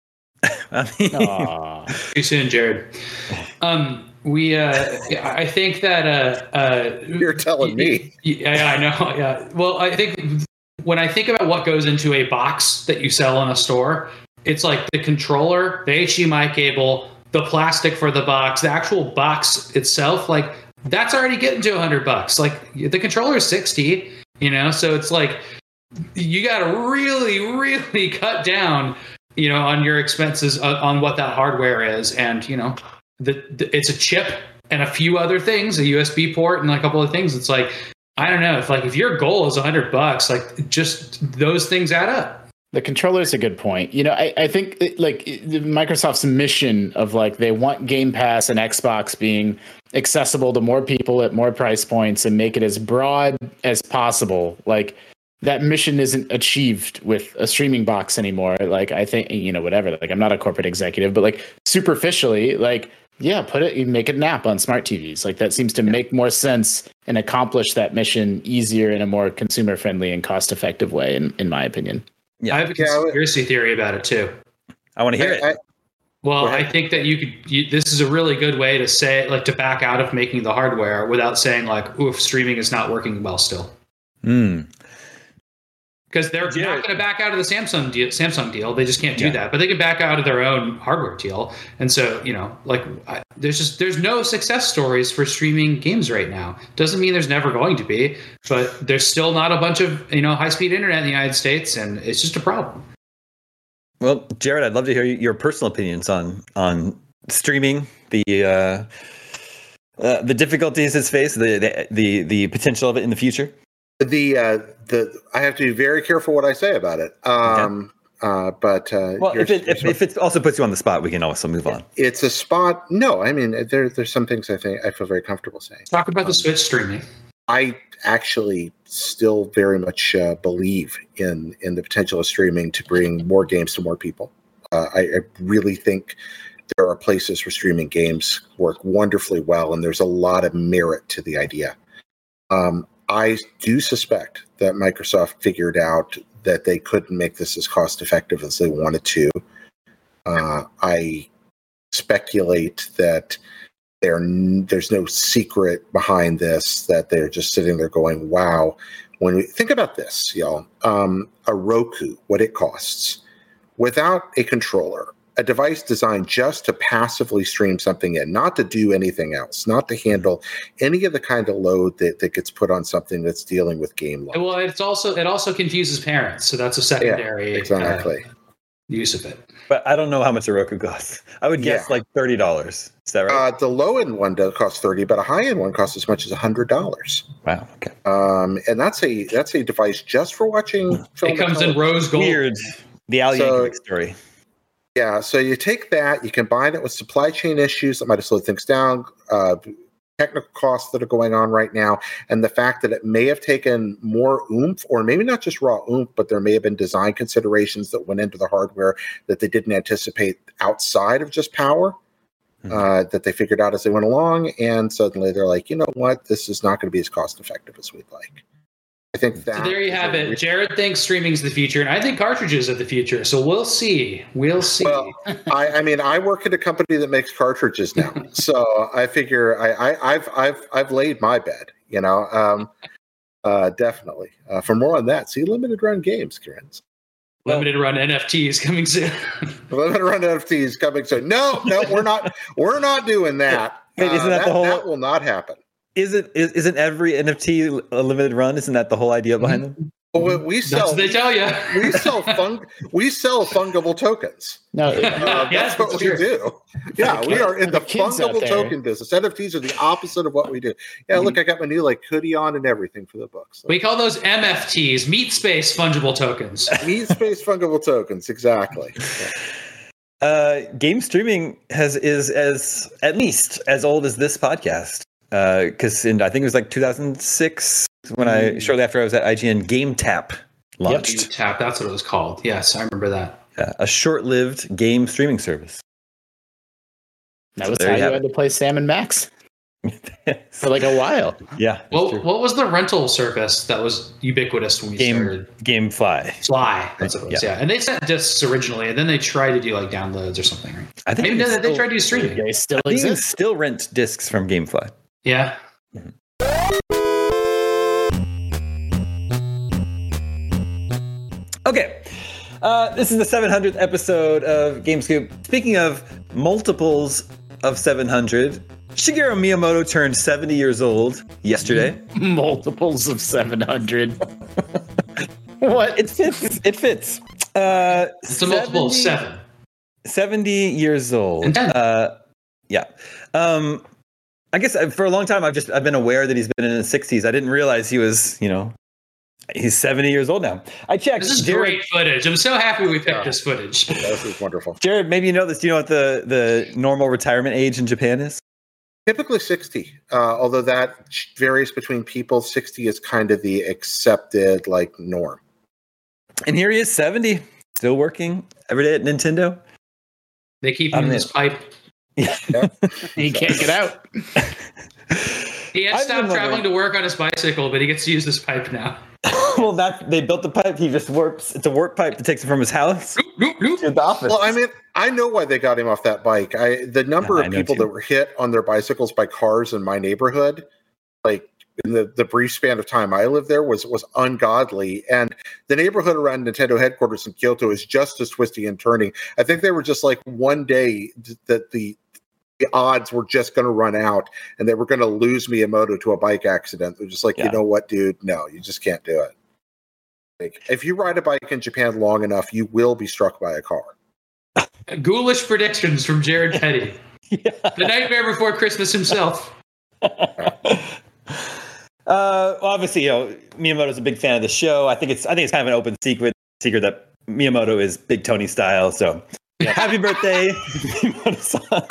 I mean, too soon, Jared. Um, we, uh, I think that, uh, uh, you're telling me. Yeah, I know. Yeah. Well, I think when I think about what goes into a box that you sell in a store, it's like the controller, the H D M I cable, the plastic for the box, the actual box itself, like that's already getting to a hundred bucks. Like the controller is sixty, you know, so it's like you got to really, really cut down, you know, on your expenses on, on what that hardware is. And, you know, the, the, it's a chip and a few other things, a U S B port and a couple of things. It's like, I don't know if like if your goal is a hundred bucks, like just those things add up. The controller is a good point. You know, I, I think it, like Microsoft's mission of like they want Game Pass and Xbox being accessible to more people at more price points and make it as broad as possible. Like that mission isn't achieved with a streaming box anymore. Like I think, you know, whatever, like I'm not a corporate executive, but like superficially, like, yeah, put it, you make it an app on smart T Vs. Like that seems to make more sense and accomplish that mission easier in a more consumer friendly and cost effective way, in, in my opinion. Yeah. I have a conspiracy theory about it too. I want to hear I, it. I, well, I think that you could. You, this is a really good way to say, like, to back out of making the hardware without saying, like, "Oof, streaming is not working well still." Hmm. Because they're yeah. not going to back out of the Samsung deal, Samsung deal. They just can't do yeah. that. But they can back out of their own hardware deal. And so, you know, like, I, there's just there's no success stories for streaming games right now. Doesn't mean there's never going to be, but there's still not a bunch of, you know, high speed internet in the United States, and it's just a problem. Well, Jared, I'd love to hear your personal opinions on on streaming, the uh, uh, the difficulties it's faced, the, the the the potential of it in the future. The uh, the I have to be very careful what I say about it. Um, Uh, but uh, well, if it if, if it also puts you on the spot, we can also move on. It's a spot. No, I mean there there's some things I think I feel very comfortable saying. Talk about the um, Switch streaming. I actually still very much uh, believe in in the potential of streaming to bring more games to more people. Uh, I, I really think there are places where streaming games work wonderfully well, and there's a lot of merit to the idea. Um, I do suspect that Microsoft figured out that they couldn't make this as cost effective as they wanted to. Uh, I speculate that there, there's no secret behind this, that they're just sitting there going, wow. When we think about this, y'all, um, a Roku, what it costs, without a controller, a device designed just to passively stream something in, not to do anything else, not to handle any of the kind of load that, that gets put on something that's dealing with game load. Well, it's also it also confuses parents, so that's a secondary yeah, exactly. uh, use of it. But I don't know how much a Roku costs. I would guess yeah. like thirty dollars. Is that right? Uh, the low end one does cost thirty, but a high end one costs as much as a hundred dollars. Wow. Okay. Um, and that's a that's a device just for watching film. It comes in rose gold. Weird. The Al so, Yankovic story. Yeah, so you take that, you combine it with supply chain issues that might have slowed things down, uh, technical costs that are going on right now, and the fact that it may have taken more oomph, or maybe not just raw oomph, but there may have been design considerations that went into the hardware that they didn't anticipate outside of just power, mm-hmm. uh, that they figured out as they went along, and suddenly they're like, you know what, this is not going to be as cost effective as we'd like. I think that. So there you have it. Jared thinks streaming's the future, and I think cartridges are the future. So we'll see. We'll see. Well, I, I mean, I work at a company that makes cartridges now, so I figure I, I, I've I've I've laid my bed. You know, um, uh, definitely. Uh, for more on that, see limited run games, Kieran's. Limited run N F Ts coming soon. Limited run N F Ts coming soon. No, no, we're not. We're not doing that. Wait, isn't uh, that, that the whole? That will not happen. Isn't isn't every N F T a limited run? Isn't that the whole idea behind them? Well, we sell. That's what they tell you. we sell fung. We sell fungible tokens. No, uh, that's yes, what that's we true. do. Yeah, we are in the fungible token business. N F Ts are the opposite of what we do. Yeah, look, I got my new like hoodie on and everything for the books. We call those M F Ts, meat space fungible tokens. Meat space fungible tokens, exactly. Yeah. Uh, game streaming has is as at least as old as this podcast. Because uh, in I think it was like two thousand six when I shortly after I was at I G N, GameTap launched. Yep, GameTap, that's what it was called. Yes, I remember that. Yeah, a short-lived game streaming service. That so was how you, you had it. to play Sam and Max for like a while. Yeah. Well, what was the rental service that was ubiquitous when we game, started? GameFly. Fly. That's what it was. Yeah. yeah, and they sent discs originally, and then they tried to do like downloads or something. Right? I think maybe they, still, they tried to do streaming. They still I think exist. Still rent discs from GameFly. Yeah. Mm-hmm. Okay. Uh, this is the seven hundredth episode of GameScoop. Speaking of multiples of seven hundred, Shigeru Miyamoto turned seventy years old yesterday. Multiples of seven hundred. What? It fits. It fits. Uh, it's a multiple of seven. seventy years old. And ten. Uh, yeah. Um, I guess for a long time I've just I've been aware that he's been in his sixties. I didn't realize he was, you know, he's seventy years old now. I checked. This is Jared, great footage. I'm so happy we picked yeah. this footage. This is wonderful. Jared, maybe you know this. Do you know what the, the normal retirement age in Japan is? Typically sixty, uh, although that varies between people. sixty is kind of the accepted like norm. And here he is, seventy, still working every day at Nintendo. They keep him in this pipe. Yeah. He can't get out. He had stopped traveling to work on his bicycle, but he gets to use this pipe now. Well, that they built the pipe. He just warps. It's a warp pipe that takes him from his house to the office. Well, I mean, I know why they got him off that bike. I the number yeah, of people that were hit on their bicycles by cars in my neighborhood, like in the, the brief span of time I lived there, was was ungodly. And the neighborhood around Nintendo headquarters in Kyoto is just as twisty and turning. I think they were just like one day that the the odds were just going to run out and they were going to lose Miyamoto to a bike accident. They're just like, yeah. you know what, dude? No, you just can't do it. Like, if you ride a bike in Japan long enough, you will be struck by a car. Ghoulish predictions from Jared Petty. Yeah. The Nightmare Before Christmas himself. Uh, well, obviously, you know, Miyamoto's a big fan of the show. I think it's I think it's kind of an open secret secret that Miyamoto is Big Tony style. So happy birthday, Miyamoto-san.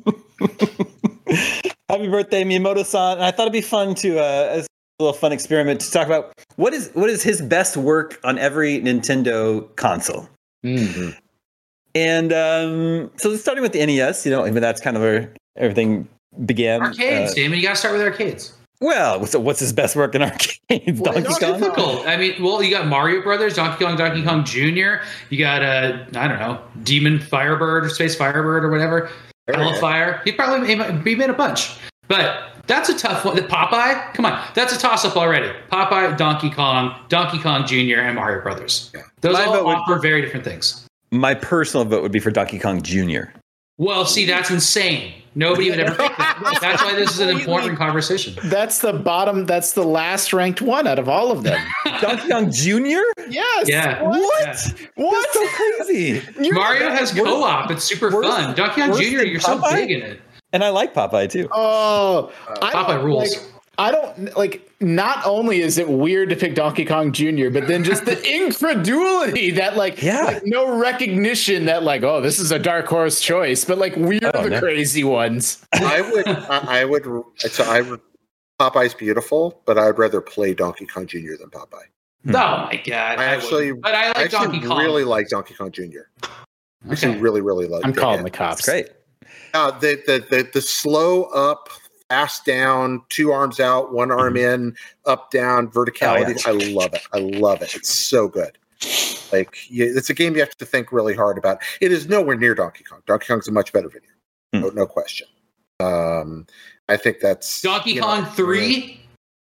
Happy birthday, Miyamoto-san. And I thought it'd be fun to, uh, as a little fun experiment, to talk about what is what is his best work on every Nintendo console. Mm-hmm. And um, so starting with the N E S, you know, I mean, that's kind of where everything began. Arcades, uh, Damon. You got to start with arcades. Well, so what's his best work in arcades? Well, Donkey it's Kong? difficult. I mean, well, you got Mario Brothers, Donkey Kong, Donkey Kong Junior You got, uh, I don't know, Demon Firebird or Space Firebird or whatever. Hellfire. He probably made, he made a bunch. But that's a tough one. The Popeye? Come on. That's a toss-up already. Popeye, Donkey Kong, Donkey Kong Junior, and Mario Brothers. Yeah. Those My all vote offer would- very different things. My personal vote would be for Donkey Kong Junior Well, see, that's insane. Nobody would ever pick that. That's why this is an important conversation. That's the bottom. That's the last ranked one out of all of them. Donkey Kong Junior? Yes. Yeah. What? Yeah. What? That's so crazy. You're Mario not- has co-op. It's super worse- fun. Donkey Kong worse Junior, than you're so Popeye? big in it. And I like Popeye too. Oh, I Popeye don't- rules. Like, I don't like. Not only is it weird to pick Donkey Kong Junior, but then just the incredulity that, like, Yeah. like, no recognition that, like, oh, this is a dark horse choice, but like we're Oh, the no. crazy ones. I would, I, I would, so I would, Popeye's beautiful, but I'd rather play Donkey Kong Junior than Popeye. Hmm. Oh my god! I actually, wouldn't. but I like I actually Donkey Kong. really like Donkey Kong Junior I actually Okay. really, really like I'm it. calling the That's cops. great. Uh, the, the, the, the slow up, fast down, two arms out, one arm in, up, down, verticality. Oh, I love it. I love it. It's so good. Like, you, it's a game you have to think really hard about. It is nowhere near Donkey Kong. Donkey Kong's a much better video. Hmm. No, no question. Um, I think that's Donkey you Kong know, three.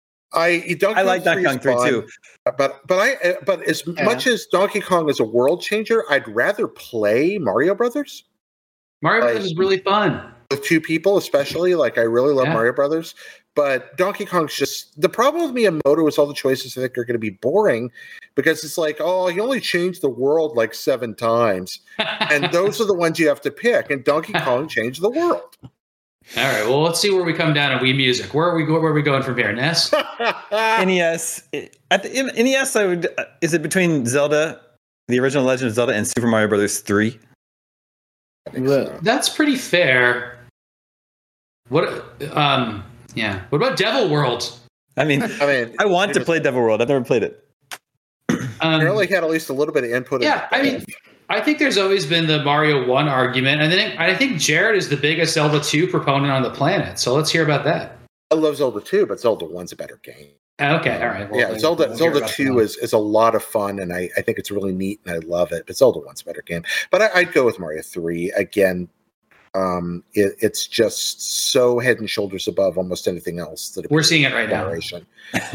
I Donkey I like Donkey is Kong three fun, too. but but I uh, but as Yeah. much as Donkey Kong is a world changer, I'd rather play Mario Brothers Mario Like- Brothers is really fun. with two people, especially. Like I really love Yeah. Mario Brothers, but Donkey Kong's just the problem with Miyamoto is all the choices I think are going to be boring because it's like, oh, he only changed the world like seven times, and those are the ones you have to pick. And Donkey Kong changed the world. All right. Well, let's see where we come down on Wii Music. Where are we go? Where are we going from here, Ness? N E S. At the N E S, I would. Uh, is it between Zelda, the original Legend of Zelda, and Super Mario Brothers three? I think so. That's pretty fair. What? Um. Yeah. What about Devil World? I mean, I mean, I want it to was- play Devil World. I've never played it. Um, Apparently, had at least a little bit of input. yeah. I mean, I think there's always been the Mario one argument, and then I think Jared is the biggest Zelda two proponent on the planet. So let's hear about that. I love Zelda two, but Zelda one's a better game. Okay. All right. Well, yeah, then Zelda we'll hear Zelda about two that. is, is a lot of fun, and I, I think it's really neat, and I love it. But Zelda one's a better game. But I, I'd go with Mario three again. Um, it, it's just so head and shoulders above almost anything else that We're seeing it right now. generation.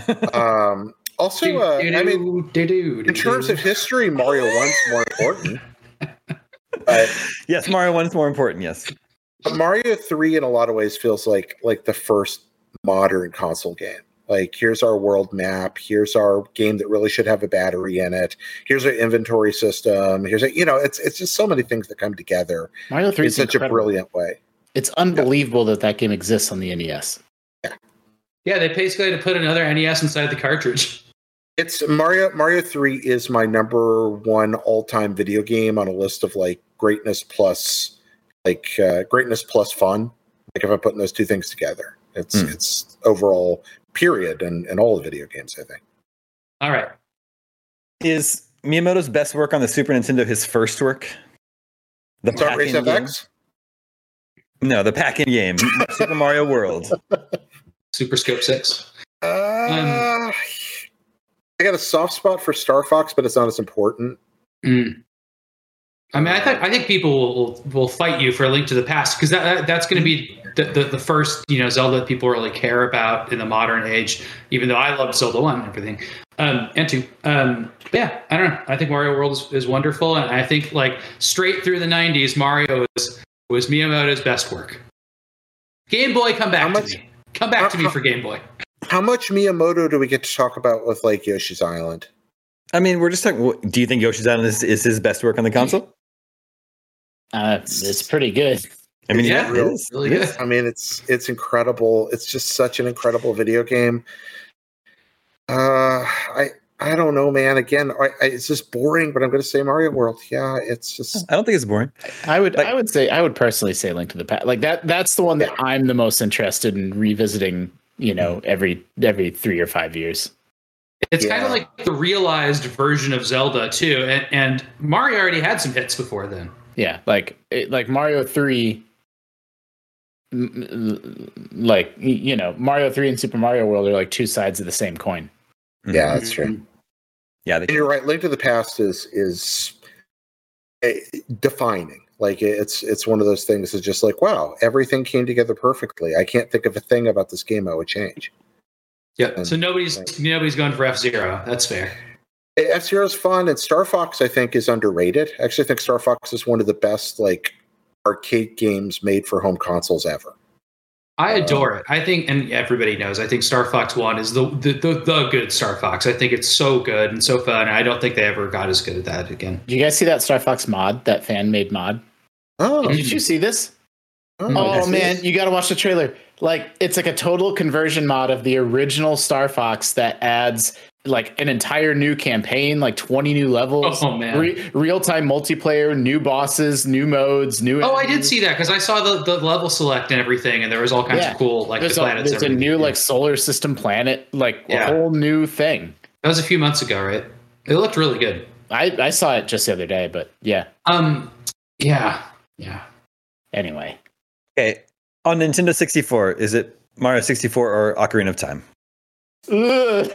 um, also, uh, I mean, in terms of history, Mario one's more important. But Yes, Mario one is more important. Yes. But Mario three, in a lot of ways, feels like like the first modern console game. Like, here's our world map. Here's our game that really should have a battery in it. Here's our inventory system. Here's a, you know, it's it's just so many things that come together Mario three in is such incredible. a brilliant way. It's unbelievable that that game exists on the N E S. Yeah, they basically had to put another N E S inside the cartridge. It's Mario. Mario three is my number one all time video game on a list of like greatness plus like uh, greatness plus fun. Like if I'm putting those two things together, it's Hmm. it's overall period and and all the video games. I think. All right. Is Miyamoto's best work on the Super Nintendo his first work? The Start Race pack-in game? F X. No, the pack-in game, Super Mario World. Super Scope six. Uh, Um, I got a soft spot for Star Fox, but it's not as important. Mm. I mean, I think I think people will, will, will fight you for A Link to the Past because that, that that's going to be the, the the first you know Zelda that people really care about in the modern age. Even though I love Zelda one and everything, um, and two. Um, but yeah, I don't know. I think Mario World is, is wonderful, and I think like straight through the nineties, Mario was was Miyamoto's best work. Game Boy, come back How to much- me. Come back to me how- for Game Boy. How much Miyamoto do we get to talk about with like Yoshi's Island? I mean, we're just talking. what- Do you think Yoshi's Island is, is his best work on the console? Uh, it's pretty good. I mean, Yeah, yeah, it is. really It good. is. I mean, it's it's incredible. It's just such an incredible video game. Uh, I I don't know, man. Again, I, I, it's just boring. But I'm going to say Mario World. Yeah, it's just. I don't think it's boring. I would Like- I would say I would personally say Link to the Past. Like that that's the one that I'm the most interested in revisiting. You know, every every three or five years. It's Yeah. kind of like the realized version of Zelda too, and, and Mario already had some hits before then. Yeah, like it, like Mario three. m- m- Like you know, Mario three and Super Mario World are like two sides of the same coin. Yeah, that's true. Yeah, they, And you're right. Link to the Past is is eh, defining. Like it's it's one of those things that's just like, wow, everything came together perfectly. I can't think of a thing about this game I would change. Yeah. So nobody's nobody's going for F Zero. That's fair. F Zero is fun, and Star Fox I think is underrated. I actually think Star Fox is one of the best like arcade games made for home consoles ever. I adore it. I think, and everybody knows, I think Star Fox One is the the, the the good Star Fox. I think it's so good and so fun. I don't think they ever got as good at that again. Did you guys see that Star Fox mod? That fan made mod. Oh, Did you see this? oh, Oh that's man, it. you got to watch the trailer. Like it's like a total conversion mod of the original Star Fox that adds like an entire new campaign, like twenty new levels. Oh, man. Re- real-time multiplayer, new bosses, new modes, new Oh, I did enemies. see that because I saw the, the level select and everything, and there was all kinds Yeah. of cool like There's, the a, planets. there's a and new everything. like solar system planet, like Yeah. a whole new thing. That was a few months ago, right? It looked really good. I, I saw it just the other day, but yeah. Um, yeah, yeah. Anyway, okay. On Nintendo sixty-four, is it Mario sixty-four or Ocarina of Time? Ugh.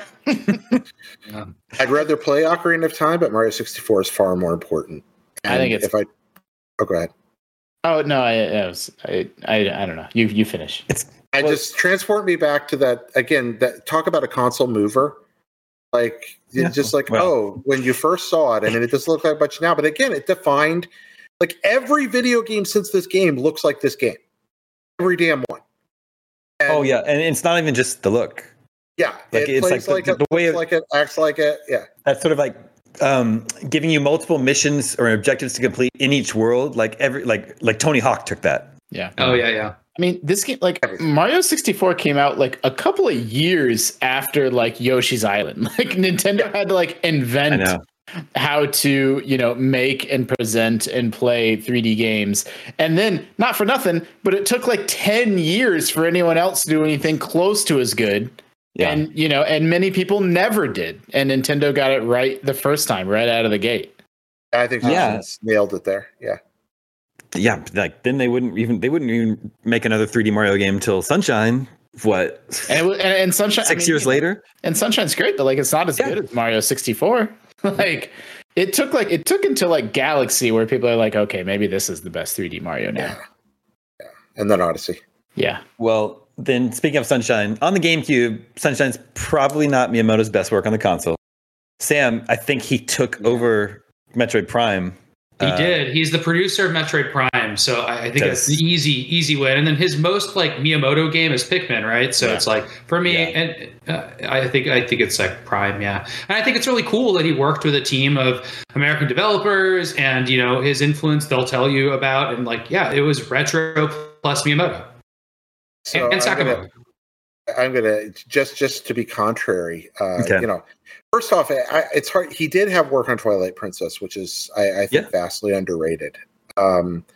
I'd rather play Ocarina of Time, but Mario sixty-four is far more important. I think And it's- if I. Oh, go ahead. oh no, I, I was I, I I don't know. You you finish. I Well- just transport me back to that again. That talk about a console mover, like it's Yeah. just like Well- oh, when you first saw it, I mean, it doesn't look like much now, but again, it defined like every video game since this game looks like this game, every damn one. And, Oh yeah, and it's not even just the look. yeah, Like, it it's plays like like, the- it, the way looks it- like it, acts like it. Yeah, That's sort of like um, giving you multiple missions or objectives to complete in each world. Like every like like Tony Hawk took that. Yeah. Oh yeah, yeah. I mean, this game, like Everything. Mario sixty-four came out like a couple of years after like Yoshi's Island. Like Nintendo had to like I invent know. how to, you know, make and present and play three D games. And then, not for nothing, but it took like ten years for anyone else to do anything close to as good. Yeah. And, you know, and many people never did. And Nintendo got it right the first time, right out of the gate. I think Yeah. Justin's nailed it there. Yeah, Yeah, like then they wouldn't even they wouldn't even make another three D Mario game till Sunshine. What And it was, and, and Sunshine six I mean, years you know, later? And Sunshine's great, but like it's not as Yeah. good as Mario sixty-four. Like it took like it took until like Galaxy where people are like, okay, maybe this is the best three D Mario now. yeah, and then Odyssey. Yeah. Well, then speaking of Sunshine, on the GameCube, Sunshine's probably not Miyamoto's best work on the console. Sam, I think he took over Metroid Prime. He Uh, did. He's the producer of Metroid Prime, so I, I think Does- that's the easy, easy win. And then his most like Miyamoto game is Pikmin, right? So Yeah. it's like for me, Yeah. and uh, I think I think it's like Prime, yeah. And I think it's really cool that he worked with a team of American developers, and you know his influence they'll tell you about, and like yeah, it was retro plus Miyamoto So and, and I'm Sakamoto. gonna- I'm gonna just just to be contrary. Uh, Okay. You know, first off, I, it's hard. He did have work on Twilight Princess, which is I, I think Yeah. vastly underrated. Um,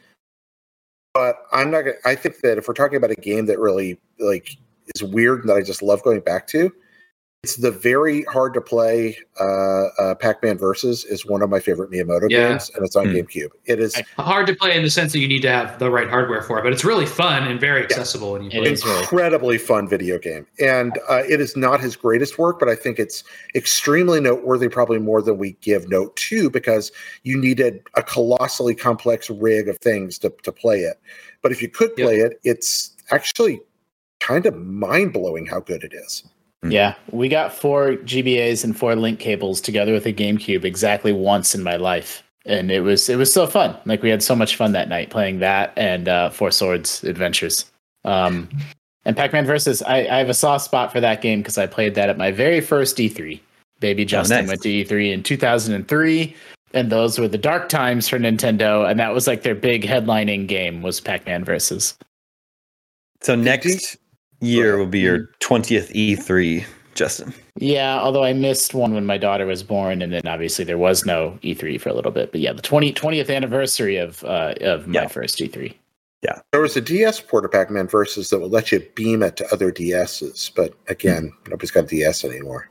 but I'm not gonna. I think that if we're talking about a game that really like is weird and that I just love going back to, it's the very hard to play uh, uh, Pac-Man Versus is one of my favorite Miyamoto Yeah. games, and it's on Hmm. GameCube. It is Hard to play in the sense that you need to have the right hardware for it, but it's really fun and very accessible when you It play. is. really- incredibly fun video game, and uh, it is not his greatest work, but I think it's extremely noteworthy, probably more than we give note to, because you needed a colossally complex rig of things to, to play it. But if you could play it, it's actually kind of mind-blowing how good it is. Yeah. We got four G B As and four link cables together with a GameCube exactly once in my life. And it was it was so fun. Like we had so much fun that night playing that and uh, Four Swords Adventures. Um, and Pac-Man Versus, I, I have a soft spot for that game because I played that at my very first E three. Baby Justin nice. went to E three in two thousand three, and those were the dark times for Nintendo. And that was like their big headlining game was Pac-Man Versus. So next year will be your twentieth E three, Justin. Yeah, although I missed one when my daughter was born, and then obviously there was no E three for a little bit. But yeah, the twentieth anniversary of uh, of my Yeah. first E three. Yeah. There was a D S port of Pac-Man Versus that would let you beam it to other D S's, but again, nobody's got a D S anymore.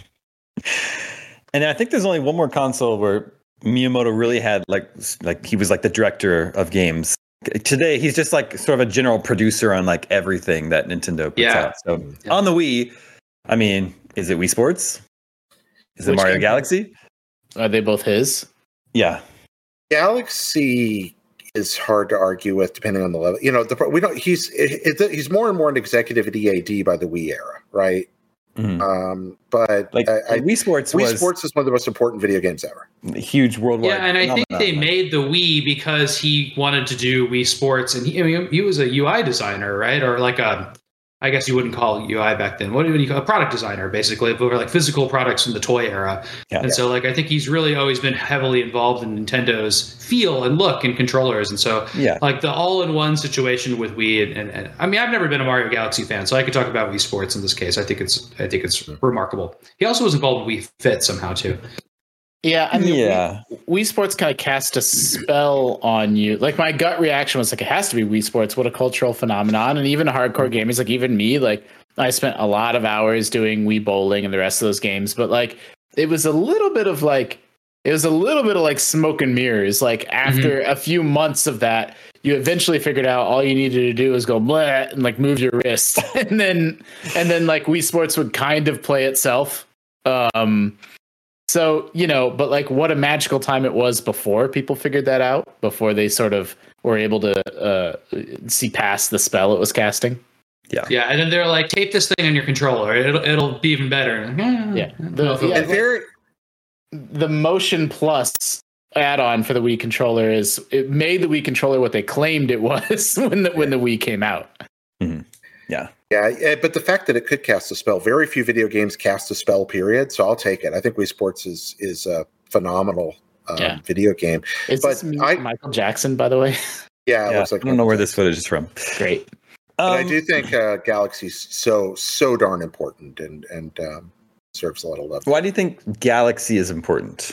And I think there's only one more console where Miyamoto really had like like he was like the director of games. Today he's just like sort of a general producer on like everything that Nintendo puts Yeah. out. So Yeah. on the Wii, I mean, is it Wii Sports? Is it Which Mario game? Galaxy? Are they both his? Yeah. Galaxy is hard to argue with, depending on the level. You know, the we don't. He's it, it, he's more and more an executive at E A D by the Wii era, right? Mhm. Um, but Like I, I, Wii Sports Wii was Sports is one of the most important video games ever. a huge worldwide. Yeah, and I think phenomenon. they Like, made the Wii because he wanted to do Wii Sports, and he, I mean, he was a U I designer, right? Or like a, I guess you wouldn't call it U I back then. What do you call a product designer, basically, for like physical products in the toy era? Yeah. And so, like, I think he's really always been heavily involved in Nintendo's feel and look and controllers, and so Yeah. like the all-in-one situation with Wii, and, and, and I mean, I've never been a Mario Galaxy fan, so I could talk about Wii Sports in this case. I think it's, I think it's remarkable. He also was involved with Wii Fit somehow too. Yeah, I mean, Yeah. Wii, Wii Sports kind of cast a spell on you. Like my gut reaction was like, it has to be Wii Sports. What a cultural phenomenon! And even hardcore gamers, like even me, like I spent a lot of hours doing Wii Bowling and the rest of those games. But like, it was a little bit of like, it was a little bit of like smoke and mirrors. Like after a few months of that, you eventually figured out all you needed to do is go bleh and like move your wrist, and then and then like Wii Sports would kind of play itself. Um, So, you know, but like what a magical time it was before people figured that out, before they sort of were able to uh, see past the spell it was casting. Yeah. Yeah, and then they're like, tape this thing on your controller. It'll it'll be even better. Like, eh, Yeah. I don't The- know if it'll- yeah. And very The Motion Plus add-on for the Wii controller is it made the Wii controller what they claimed it was when the when the Wii came out. Yeah. Yeah, yeah, but the fact that it could cast a spell, very few video games cast a spell, period. So I'll take it. I think Wii Sports is is a phenomenal um, Yeah. video game. Is But this me- I- Michael Jackson, by the way? Yeah, it Yeah. looks like I don't know where this footage is from. Great. But I Um, do think uh, Galaxy's so so darn important and and um, serves a lot of love. Why do you think Galaxy is important?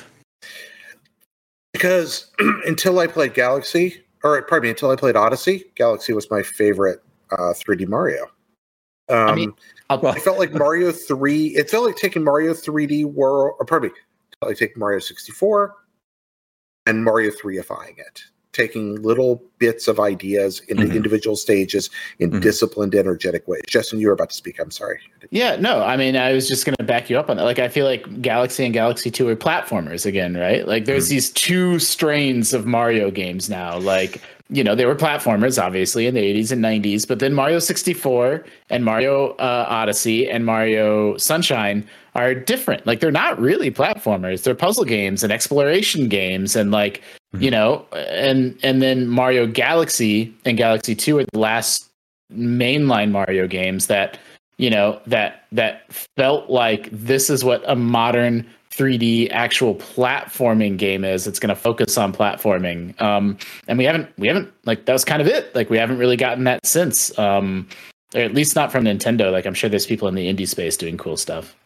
Because until I played Galaxy, or pardon me, until I played Odyssey, Galaxy was my favorite uh, three D Mario. Um, I mean, I'll, well, I felt like Mario three. It felt like taking Mario three D World, or pardon me, it felt like taking Mario sixty-four and Mario three-ifying it, taking little bits of ideas into Mhm. individual stages in Mhm. disciplined, energetic ways. Justin, you were about to speak. I'm sorry. yeah, no, I mean, I was just going to back you up on that. Like, I feel like Galaxy and Galaxy two are platformers again, right? Like, there's these two strains of Mario games now. Like, you know, they were platformers, obviously, in the eighties and nineties, but then Mario sixty-four and Mario uh, Odyssey and Mario Sunshine are different. Like, they're not really platformers. They're puzzle games and exploration games and, like, you know, and and then Mario Galaxy and Galaxy two are the last mainline Mario games that, you know, that that felt like this is what a modern three D actual platforming game is. It's going to focus on platforming. Um, and we haven't, we haven't like, that was kind of it. Like we haven't really gotten that since, um, or at least not from Nintendo. Like I'm sure there's people in the indie space doing cool stuff.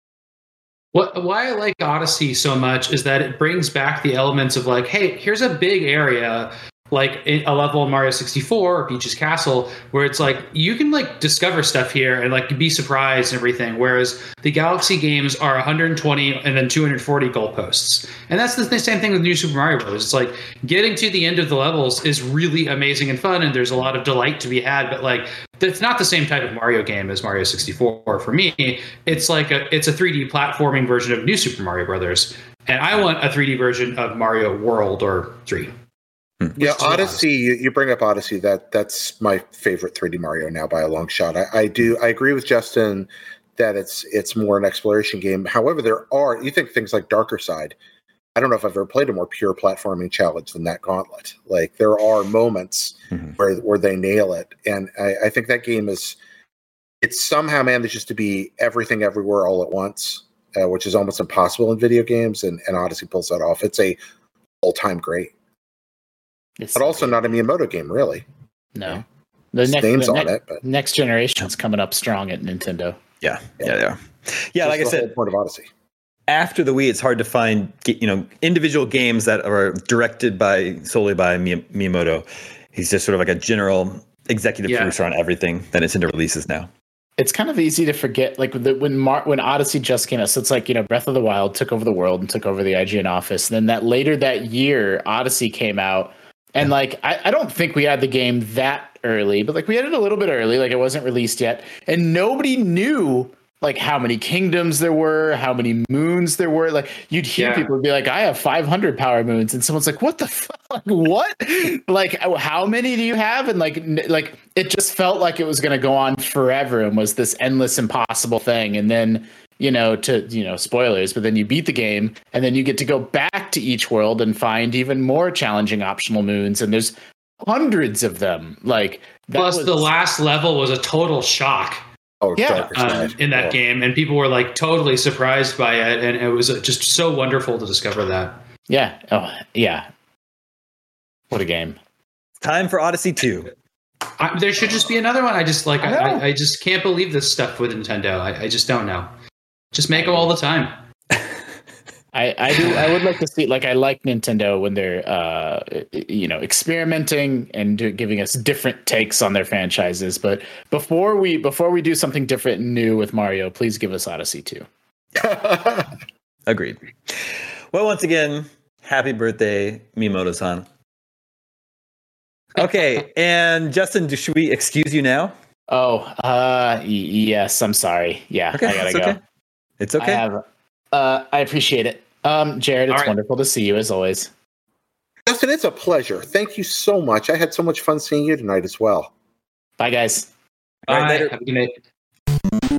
What, why I like Odyssey so much is that it brings back the elements of like, hey, here's a big area, like a level in Mario sixty-four or Peach's Castle, where it's like you can like discover stuff here and like be surprised and everything. Whereas the Galaxy games are one hundred twenty and then two hundred forty goalposts, and that's the same thing with New Super Mario Bros. It's like getting to the end of the levels is really amazing and fun, and there's a lot of delight to be had. But like, that's not the same type of Mario game as Mario sixty-four. For me, it's like a it's a three D platforming version of New Super Mario Brothers, and I want a three D version of Mario World or three. Yeah, Which is Odyssey. You, you bring up Odyssey. That that's my favorite three D Mario now by a long shot. I, I do. I agree with Justin that it's it's more an exploration game. However, there are you think things like Darker Side. I don't know if I've ever played a more pure platforming challenge than that Gauntlet. Like there are moments Mhm. where where they nail it, and I, I think that game is it somehow manages to be everything everywhere all at once, uh, which is almost impossible in video games. And, and Odyssey pulls that off. It's a all time great. It's But also not a Miyamoto game, really. no. The His next, name's the on ne- it, but next generation's coming up strong at Nintendo. Yeah, yeah, yeah. Yeah, That's like I the said, whole point of Odyssey. after the Wii, it's hard to find you know individual games that are directed by solely by Miyamoto. He's just sort of like a general executive Yeah. producer on everything that Nintendo releases now. It's kind of easy to forget, like the, when Mar- when Odyssey just came out. So it's like, you know, Breath of the Wild took over the world and took over the I G N office. And then that later that year, Odyssey came out, and yeah. like I, I don't think we had the game that early, but like we had it a little bit early, like it wasn't released yet, and nobody knew like how many kingdoms there were, how many moons there were. Like you'd hear Yeah. people be like, I have five hundred power moons, and someone's like, what the fuck? Like, what? Like how many do you have? And like n- like it just felt like it was going to go on forever and was this endless impossible thing. And then, you know, to, you know, spoilers, but then you beat the game and then you get to go back to each world and find even more challenging optional moons, and there's hundreds of them. Like that Plus, was, the last level was a total shock. Oh, Yeah. Darkest um, Night. in that Oh. game, and people were like totally surprised by it, and it was uh, just so wonderful to discover that. yeah. Oh, yeah. What a game. Time for Odyssey two. I, there should just be another one. I just like I I, know. I, I just can't believe this stuff with Nintendo. I, I just don't know. Just make them all the time. I, I do. I would like to see. Like, I like Nintendo when they're, uh, you know, experimenting and do, giving us different takes on their franchises. But before we before we do something different and new with Mario, please give us Odyssey two. Agreed. Well, once again, happy birthday, Miyamoto-san. Okay, and Justin, do, should we excuse you now? Oh, uh, y- yes. I'm sorry. Yeah, Okay, I gotta it's go. okay. It's okay. I have. Uh, I appreciate it. Um, Jared, it's All right. wonderful to see you as always. Justin, it's a pleasure. Thank you so much. I had so much fun seeing you tonight as well. Bye, guys. All right, Bye. later. Have a good night.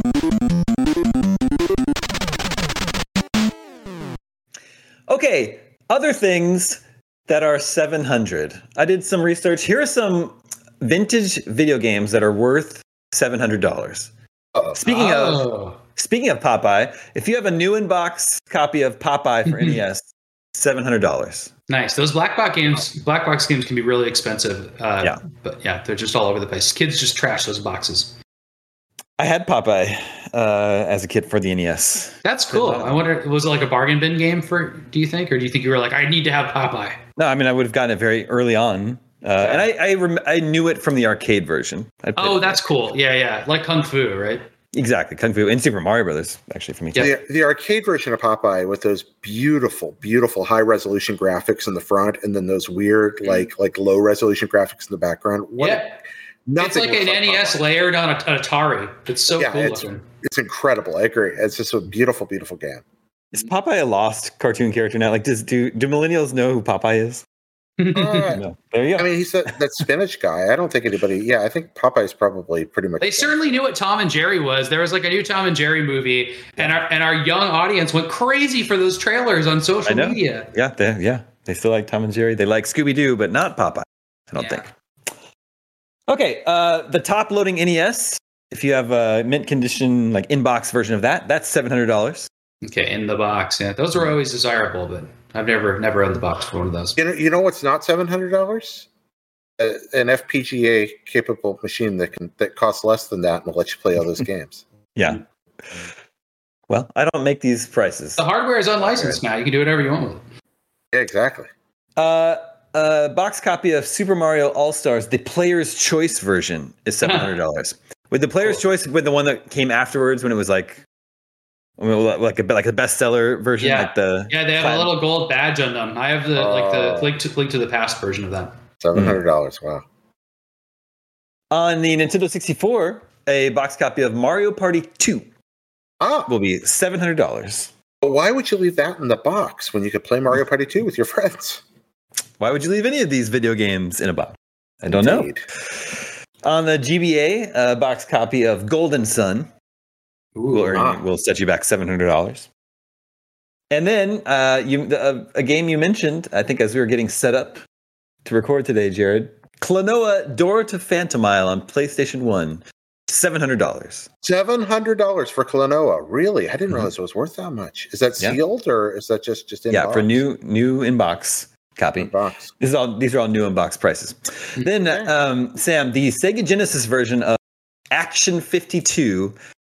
Okay, other things that are seven hundred. I did some research. Here are some vintage video games that are worth seven hundred dollars. Uh-oh. Speaking of Oh. speaking of Popeye, if you have a new in-box copy of Popeye for N E S, seven hundred dollars. Nice. Those black box games, black box games can be really expensive. Uh, Yeah. But yeah, they're just all over the place. Kids just trash those boxes. I had Popeye uh, as a kid for the N E S. That's cool. I wonder, was it like a bargain bin game for, do you think? Or do you think you were like, I need to have Popeye? No, I mean I would have gotten it very early on, uh, and I I, rem- I knew it from the arcade version. I played Oh, it. that's cool. Yeah, yeah. Like Kung Fu, right? Exactly, Kung Fu and Super Mario Brothers actually for me too. Yeah. The, the arcade version of Popeye with those beautiful, beautiful high resolution graphics in the front, and then those weird, like like low resolution graphics in the background. What Yeah. nothing It's like looks an N E S Popeye. layered on a, an Atari. It's so Yeah, cool it's- looking. It's incredible. I agree. It's just a beautiful, beautiful game. Is Popeye a lost cartoon character now? Like, does do do millennials know who Popeye is? Uh, No. There you I go. mean, he's that, that spinach guy. I don't think anybody. Yeah, I think Popeye's probably pretty much. They certainly knew what Tom and Jerry was. There was like a new Tom and Jerry movie, and our and our young audience went crazy for those trailers on social I know. media. Yeah, they, yeah, they still like Tom and Jerry. They like Scooby Doo, but not Popeye. I don't Yeah. think. Okay, uh, the top loading N E S. If you have a mint condition like inbox version of that, that's seven hundred dollars. Okay, in the box. Yeah, those were always desirable, but I've never never owned the box for one of those. You know, you know what's not seven hundred dollars? Uh, an F P G A capable machine that can that costs less than that and will let you play all those games. Yeah. Well, I don't make these prices. The hardware is unlicensed now. You can do whatever you want with it. Yeah, exactly. Uh, a box copy of Super Mario All Stars, the Player's Choice version, is seven hundred dollars. With the Player's Choice, with the one that came afterwards, when it was like, like a like a bestseller version, Yeah. like the Yeah, they have a platinum. little gold badge on them. I have the like Oh. the link to link to the past version of that. Seven hundred dollars. Wow. On the Nintendo sixty-four, a box copy of Mario Party two Ah, will be seven hundred dollars. but why would you leave that in the box when you could play Mario Party two with your friends? Why would you leave any of these video games in a box? I don't know. Indeed. On the G B A, a box copy of Golden Sun will, earn, ah. will set you back seven hundred dollars. And then uh, you, the, uh, a game you mentioned, I think as we were getting set up to record today, Jared, Klonoa Door to Phantomile on PlayStation one, seven hundred dollars. Seven hundred dollars for Klonoa. Really? I didn't Mhm. realize it was worth that much. Is that Yeah. sealed or is that just just in Yeah, box? for new new inbox copy. In box? This is all. These are all new inbox prices. Then, um, Sam, the Sega Genesis version of Action fifty-two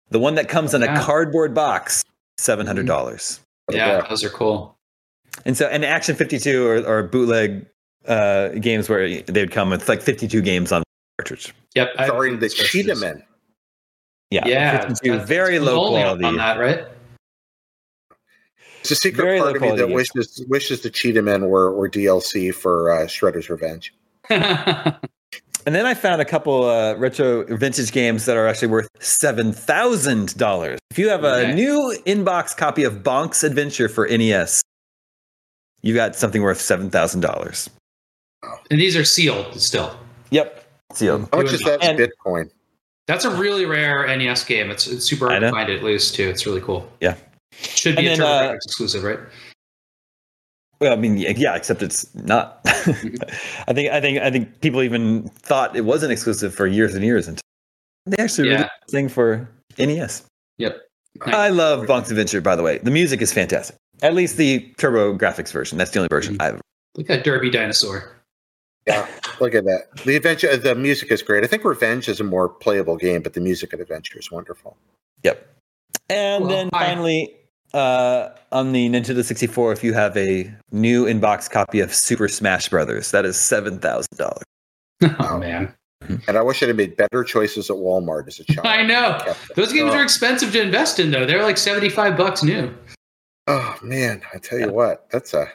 The one that comes in a Yeah. cardboard box, seven hundred dollars. Yeah, Yeah. those are cool. And so, and Action fifty-two or, or bootleg uh, games where they'd come with like fifty-two games on cartridge. Yep. I- Starring the Cheetah Men. Yeah, Yeah. fifty-two, that's- very it's low only quality. on that, right? It's a secret Very part low of me that quality wishes wishes the Cheetah Men were, were D L C for uh, Shredder's Revenge. And then I found a couple uh, retro vintage games that are actually worth seven thousand dollars. If you have a Okay. new in-box copy of Bonk's Adventure for N E S, you got something worth seven thousand dollars. And these are sealed still. Yep, sealed. How much is that in And- Bitcoin? That's a really rare N E S game. It's, it's super I hard to know. find it loose too. It's really cool. Yeah. Should be And a then, TurboGrafx uh, exclusive, right? Well, I mean, yeah, yeah, except it's not. I think, I think, I think people even thought it wasn't exclusive for years and years until they actually Yeah. released this thing for N E S. Yep. I love Bonk's Adventure, by the way. The music is fantastic. At least the Turbo Graphics version. That's the only version Mhm. I've. Look at Derby Dinosaur. Yeah, look at that. The adventure, the music is great. I think Revenge is a more playable game, but the music at Adventure is wonderful. Yep. And Well, then I- finally, uh, on the Nintendo sixty-four, if you have a new in-box copy of Super Smash Brothers, that is seven thousand dollars. Oh man, And I wish I'd have made better choices at Walmart as a child. I know Kept them. those games oh, are expensive to invest in though. They're like seventy-five bucks new. Oh man, I tell you what, that's a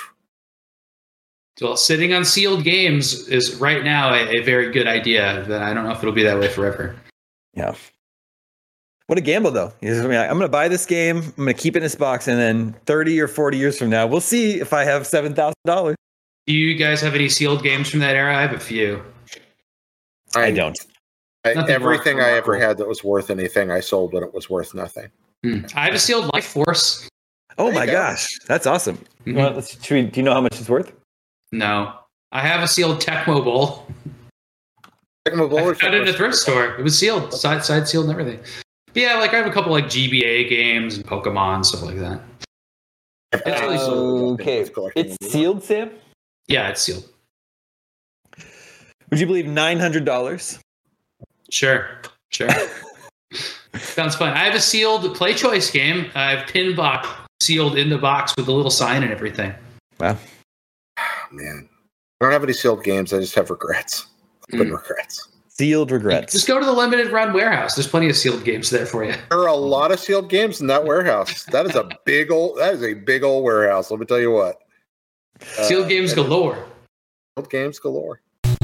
So sitting on sealed games is right now a, a very good idea. But I don't know if it'll be that way forever. Yeah. What a gamble, though. I mean, I'm going to buy this game. I'm going to keep it in this box, and then thirty or forty years from now, we'll see if I have seven thousand dollars. Do you guys have any sealed games from that era? I have a few. I don't. I, Nothing everything more I ever remarkable. had that was worth anything, I sold when it was worth nothing. Hmm. I have a sealed Life Force. Oh There my you go. gosh, that's awesome. Mhm. Well, let's, should we, do you know how much it's worth? No, I have a sealed Tecmo Bowl. Tecmo Bowl I or found it in a something? thrift store. It was sealed, side side sealed and everything. But yeah, like I have a couple like G B A games and Pokemon stuff like that. It's really sold. Okay, it's sealed, Sam. Yeah, it's sealed. Would you believe nine hundred dollars? Sure, sure. Sounds fun. I have a sealed Play Choice game. I have Pinbox sealed in the box with a little sign and everything. Wow. Oh, man, I don't have any sealed games. I just have regrets. Open Mm. regrets. Sealed regrets. Just go to the limited run warehouse. There's plenty of sealed games there for you. There are a lot of sealed games in that warehouse. That is a big old. That is a big old warehouse. Let me tell you what. Sealed Uh, games galore. Sealed games galore.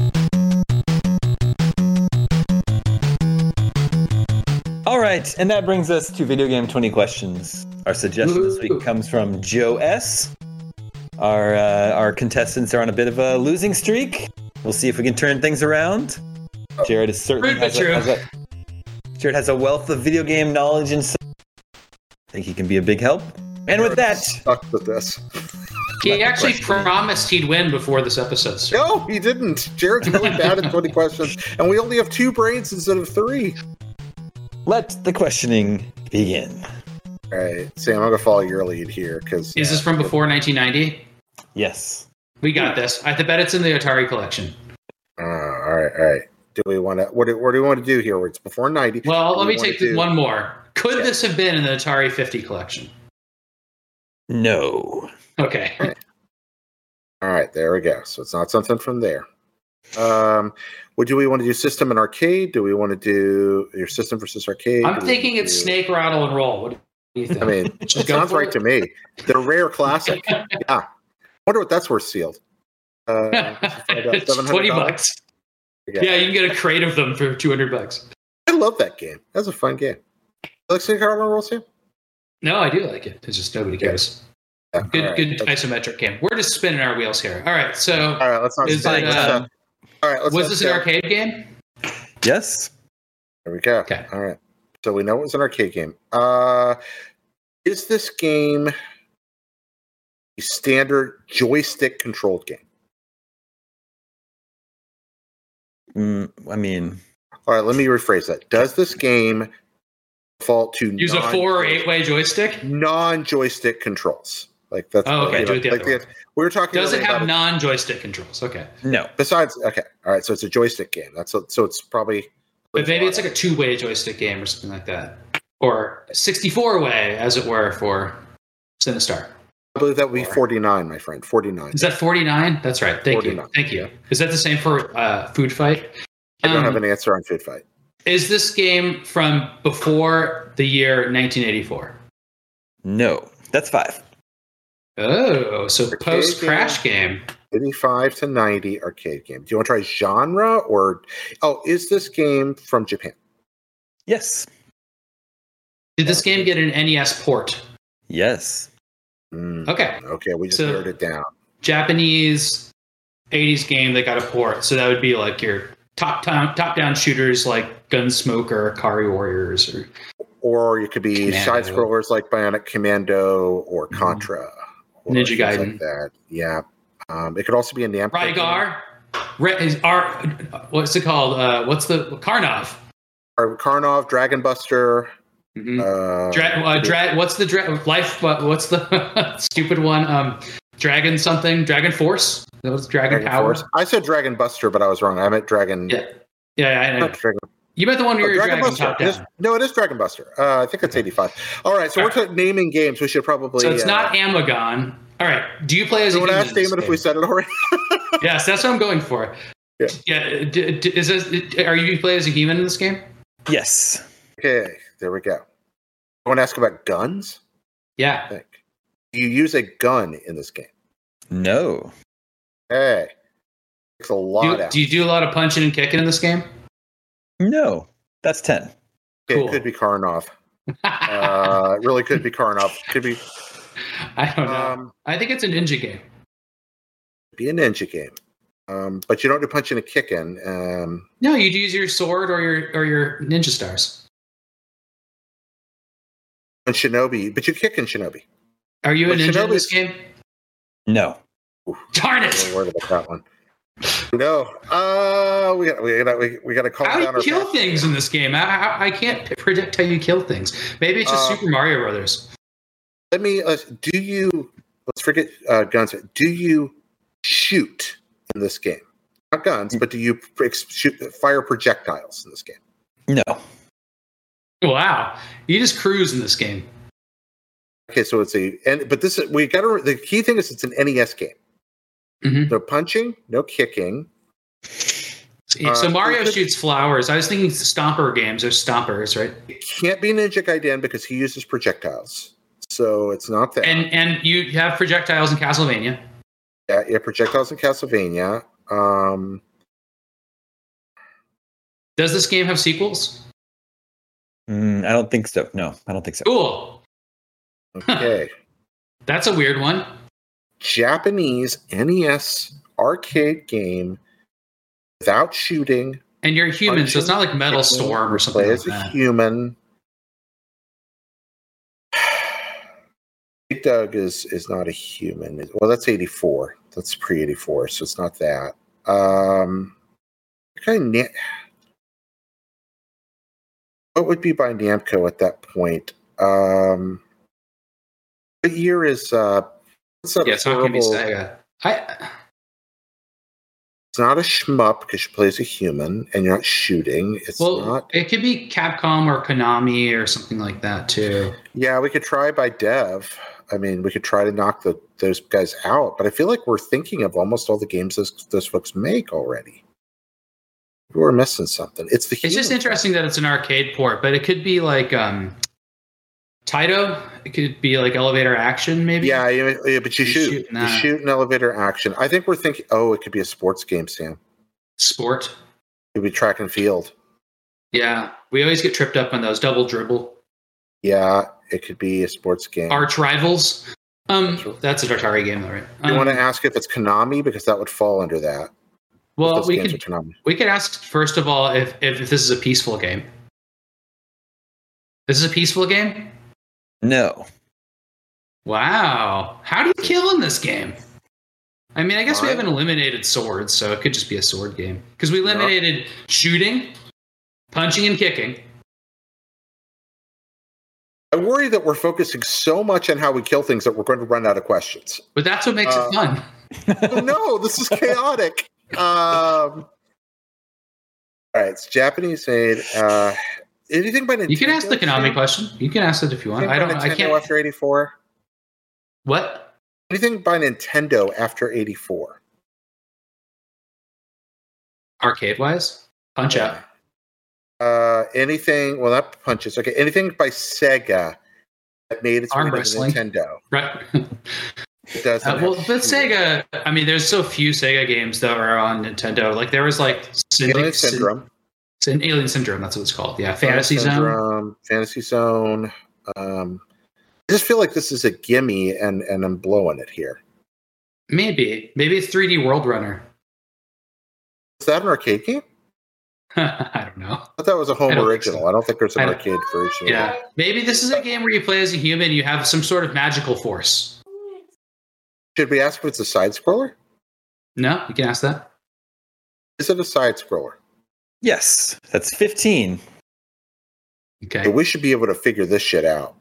All right, and that brings us to Video Game twenty Questions. Our suggestion this week Woo. comes from Joe S. Our uh, our contestants are on a bit of a losing streak. We'll see if we can turn things around. Jared is certainly True, but has a, true. has a Jared has a wealth of video game knowledge, and so I think he can be a big help. And with that, Stuck with this. He actually question. promised he'd win before this episode started. No, he didn't. Jared's really bad at twenty questions, and we only have two brains instead of three. let the questioning begin. All right, Sam, I'm gonna follow your lead here because Is this from before nineteen ninety? Yes. We got this. I bet it's in the Atari collection. Uh, all right, all right. Do we want to? What do, what do we want to do here? Where it's before ninety? Well, Do let we me wanna take do- one more. Could Yeah. this have been in the Atari fifty collection? No. Okay. All right, there we go. So it's not something from there. Um, what do we want to do? System and arcade? Do we want to do your system versus arcade? I'm Do we thinking wanna it's do- Snake Rattle and Roll. What do you think? I mean, it Just go sounds for right it. to me. They're a rare classic. Yeah. Wonder what that's worth sealed. Uh, It's twenty bucks. Yeah, you can get a crate of them for two hundred bucks. I love that game. That's a fun game. You like Snake Rattle and Roll, Sam? No, I do like it. It's just nobody cares. Yeah. Good, All right, good let's- isometric game. We're just spinning our wheels here. All right. So, All right, let's not. Is let's it, not- uh, all right, let's. was let's this an go. arcade game? Yes. There we go. Okay. All right. So we know it was an arcade game. Uh, is this game a standard joystick controlled game? Mm, I mean, All right, let me rephrase that. Does this game default to Use a non- four or eight way joystick. non-joystick controls? Like that's Oh, okay, you do know, it the like other way. we were talking. Does it earlier have about non joystick controls? Okay. no. Besides, okay, all right. So it's a joystick game. That's a, so it's probably. But maybe it's like a two way joystick game or something like that. or sixty-four way, as it were, for Sinistar. I believe that would be forty-nine, my friend. forty-nine. Is that forty-nine? That's right. Thank forty-nine. you. Thank you. Is that the same for uh, Food Fight? I don't Um, have an answer on Food Fight. Is this game from before the year nineteen eighty-four? No, that's five. Oh, so Arcade post Crash game. eighty-five to ninety arcade game. Do you want to try genre or... Oh, is this game from Japan? Yes. Did this game get an N E S port? Yes. Mm, Okay. Okay, we just So- narrowed it down. Japanese eighties game that got a port. So that would be like your top down top down shooters like Gunsmoke or Akari Warriors or Or it could be Commando. side scrollers like Bionic Commando or Contra. Or Ninja things Gaiden. Like that. Yeah. Um, it could also be a Namco. Rygar. Re- is R, what's it called? Uh, what's the Karnov? Or Karnov, Dragon Buster. Mhm. Uh, Dra- uh, dra- what's the dra- life? What, what's the stupid one? Um, Dragon something? Dragon Force? That was Dragon, Dragon Power. Force. I said Dragon Buster, but I was wrong. I meant Dragon. Yeah, yeah, I know. Not Dragon. You meant the one Oh, where you're Dragon dragging Buster. top It is- down. no, it is Dragon Buster. Uh, I think it's eighty-five. All right, so All we're talking naming games. We should probably. So it's uh, not Amagon. All right. Do you play as a You want to human? ask in this Damon if game? we said it already? Yes, that's what I'm going for. Yeah. Yeah. D- d- is this, are you play as a human in this game? Yes. Okay, there we go. You want to ask about guns? Yeah. I think. You use a gun in this game. No. Hey, takes a lot Do, out. do you do a lot of punching and kicking in this game? No. That's ten. Okay, cool. It could be Karnov. Uh, it really could be Karnov. Could be I don't know. um, I think it's a ninja game. be a ninja game. Um, but you don't do punching and kicking. Um, No, you'd use your sword or your or your ninja stars. and Shinobi, but you kick in Shinobi. Are you a Well, ninja in Shinobi's- this game? No. Darn I'm it! worried about that one. No, uh, we got we got we, we got to calm How do down you our kill passion. things in this game? I, I, I can't predict how you kill things. Maybe it's just Uh, Super Mario Brothers. Let me. Uh, do you? Let's forget uh, guns. Do you shoot in this game? Not guns, but do you ex- shoot fire projectiles in this game? No. Wow, you just cruise in this game. Okay, so it's a and but this is we got to. The key thing is it's an N E S game. Mhm. No punching, no kicking. So so Uh, Mario it could- shoots flowers. I was thinking Stomper games. There's Stompers, right? It can't be Ninja Gaiden because he uses projectiles. So it's not that. And and you have projectiles in Castlevania. yeah, yeah, projectiles in Castlevania. Um, Does this game have sequels? Mm, I don't think so. No, I don't think so. Cool. okay. That's a weird one. Japanese N E S arcade game without shooting. And you're a human, so it's not like Metal Kicking, Storm or something Play like as a that. human. Big Doug is is not a human. Well, that's eighty-four. That's pre eighty-four, so it's not that. Um, kind of. What would be by Namco at that point? Um, what year is uh? What's that Yeah, it's not going to be horrible- Sega. I, It's not a shmup because you play as a human and you're not shooting. It's well, not. it could be Capcom or Konami or something like that too. Yeah, we could try by dev. I mean, we could try to knock the, those guys out, but I feel like we're thinking of almost all the games those, those folks make already. We're missing something. It's the. It's just human interesting that it's an arcade port, but it could be like um, Taito. It could be like elevator action, maybe. Yeah, yeah, yeah, but you You shoot. shoot in You that. shoot an elevator action. I think we're thinking. Oh, it could be a sports game, Sam. Sport. It could be track and field. Yeah, we always get tripped up on those double dribble. Yeah, it could be a sports game. Arch Rivals. Um, that's an Atari game, though, right? you Um, want to ask if it's Konami because that would fall under that. well, Those we games could are Konami. we could ask first of all if if this is a peaceful game. This is a peaceful game. No. Wow, how do you kill in this game? I mean, I guess we Fine. haven't eliminated swords, so it could just be a sword game because we eliminated shooting, punching, and kicking. I worry that we're focusing so much on how we kill things that we're going to run out of questions. But that's what makes Uh, it fun. Oh, no, this is chaotic. Um, all right, it's Japanese made. Uh, anything by Nintendo? You can ask the Konami Sam? question. You can ask it if you want. Anything I by don't. I Nintendo can't. after eighty-four. What? Anything by Nintendo after eighty-four? Arcade wise, Punch Out. Uh, anything? Well, not punches. Okay, anything by Sega that made its Arm way to wrestling. Nintendo. Right. It doesn't. Uh, well, have but shooting. Sega. I mean, there's so few Sega games that are on Nintendo. Like there was like Synd- Alien Syndrome. Syn- Alien Syndrome. That's what it's called. Yeah, Fantasy Alien Zone. Syndrome, Fantasy Zone. Um, I just feel like this is a gimme, and and I'm blowing it here. Maybe. Maybe it's three D World Runner. Is that an arcade game? I don't know. I thought that was a home I don't think original. so. I don't think there's an I don't- arcade version. Yeah. Maybe this is a game where you play as a human. You have some sort of magical force. Should we ask if it's a side scroller? No, you can ask that. Is it a side scroller? Yes, that's fifteen. Okay. We should be able to figure this shit out.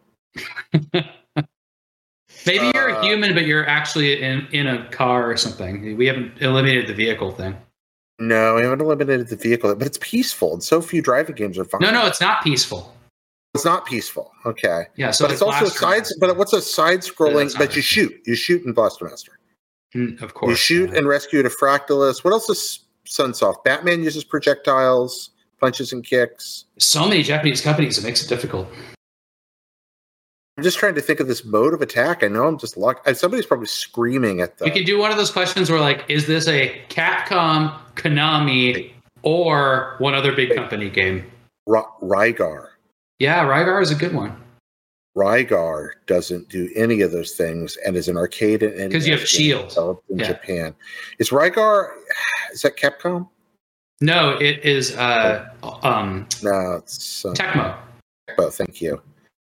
Maybe you're a Uh, human, but you're actually in, in a car or something. We haven't eliminated the vehicle thing. No, we haven't eliminated the vehicle, but it's peaceful, and so few driving games are fun. No, no, it's not peaceful. It's not peaceful. Okay. Yeah, so but it's also side. But what's a side Yeah, scrolling? that's not But right. you shoot. You shoot in Blaster Master. Mm, of course. You shoot yeah. and rescue to Fractalus. What else is Sunsoft? Batman uses projectiles, punches and kicks. So many Japanese companies, it makes it difficult. I'm just trying to think of this mode of attack. I know I'm just locked. uh, Somebody's probably screaming at the. You could do one of those questions where, like, is this a Capcom, Konami, or one other big company game? Ra- Rygar. Yeah, Rygar is a good one. Rygar doesn't do any of those things and is an arcade and 'Cause you have Shield. developed in Yeah. Japan. Is Rygar? Is that Capcom? No, it is uh, um, No, it's uh, Tecmo. Tecmo. Thank you.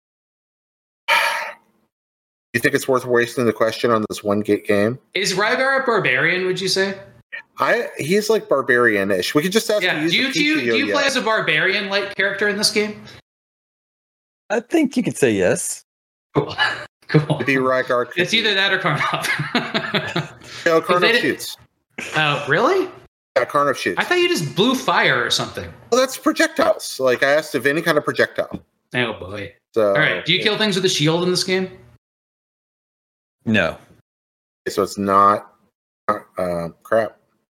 You think it's worth wasting the question on this one gate game? Is Rygar a barbarian, would you say? I he's like barbarian-ish. We could just ask. Yeah. him Do to you, use do you, the do you P C O play yet. as a barbarian-like character in this game? I think you could say yes. Cool. Cool. To be Rygar? It's either that or Karnov. No, they Karnov didn't- shoots. Oh, really? Yeah, Karnov shoots. I thought you just blew fire or something. Well, that's projectiles. Like I asked if any kind of projectile. Oh, boy. So, All right. Do you kill things with a shield in this game? No. So it's not uh, crap.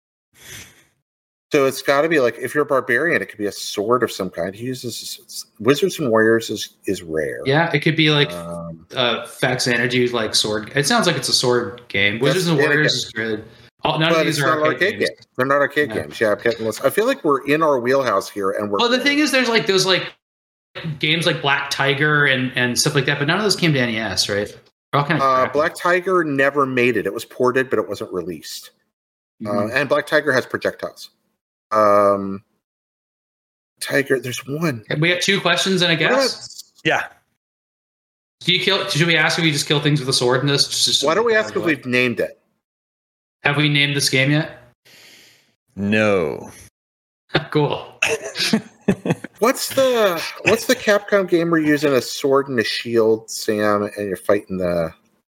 So it's got to be like if you're a barbarian, it could be a sword of some kind. He uses Wizards and Warriors is is rare. Yeah, it could be like Um, uh, Fax Energy, like sword. It sounds like it's a sword game. Wizards and yeah, Warriors yeah. is good. All, none of but these it's are not an arcade, arcade games. game. They're not arcade No. games. Yeah, I'm getting this. I feel like we're in our wheelhouse here, and we're. Well, the thing is, there's like those like games like Black Tiger and, and stuff like that, but none of those came to N E S, right? They're all kind of uh, crappy. Black Tiger never made it. It was ported, but it wasn't released. Uh, Mhm. and Black Tiger has projectiles. Um, Tiger, there's one. We got two questions and a What about- guess. Yeah. Do you kill? Should we ask if we just kill things with a sword in this? Just- why don't we ask if what? we've named it? Have we named this game yet? No. Cool. What's the what's the Capcom game where you're using a sword and a shield, Sam, and you're fighting the?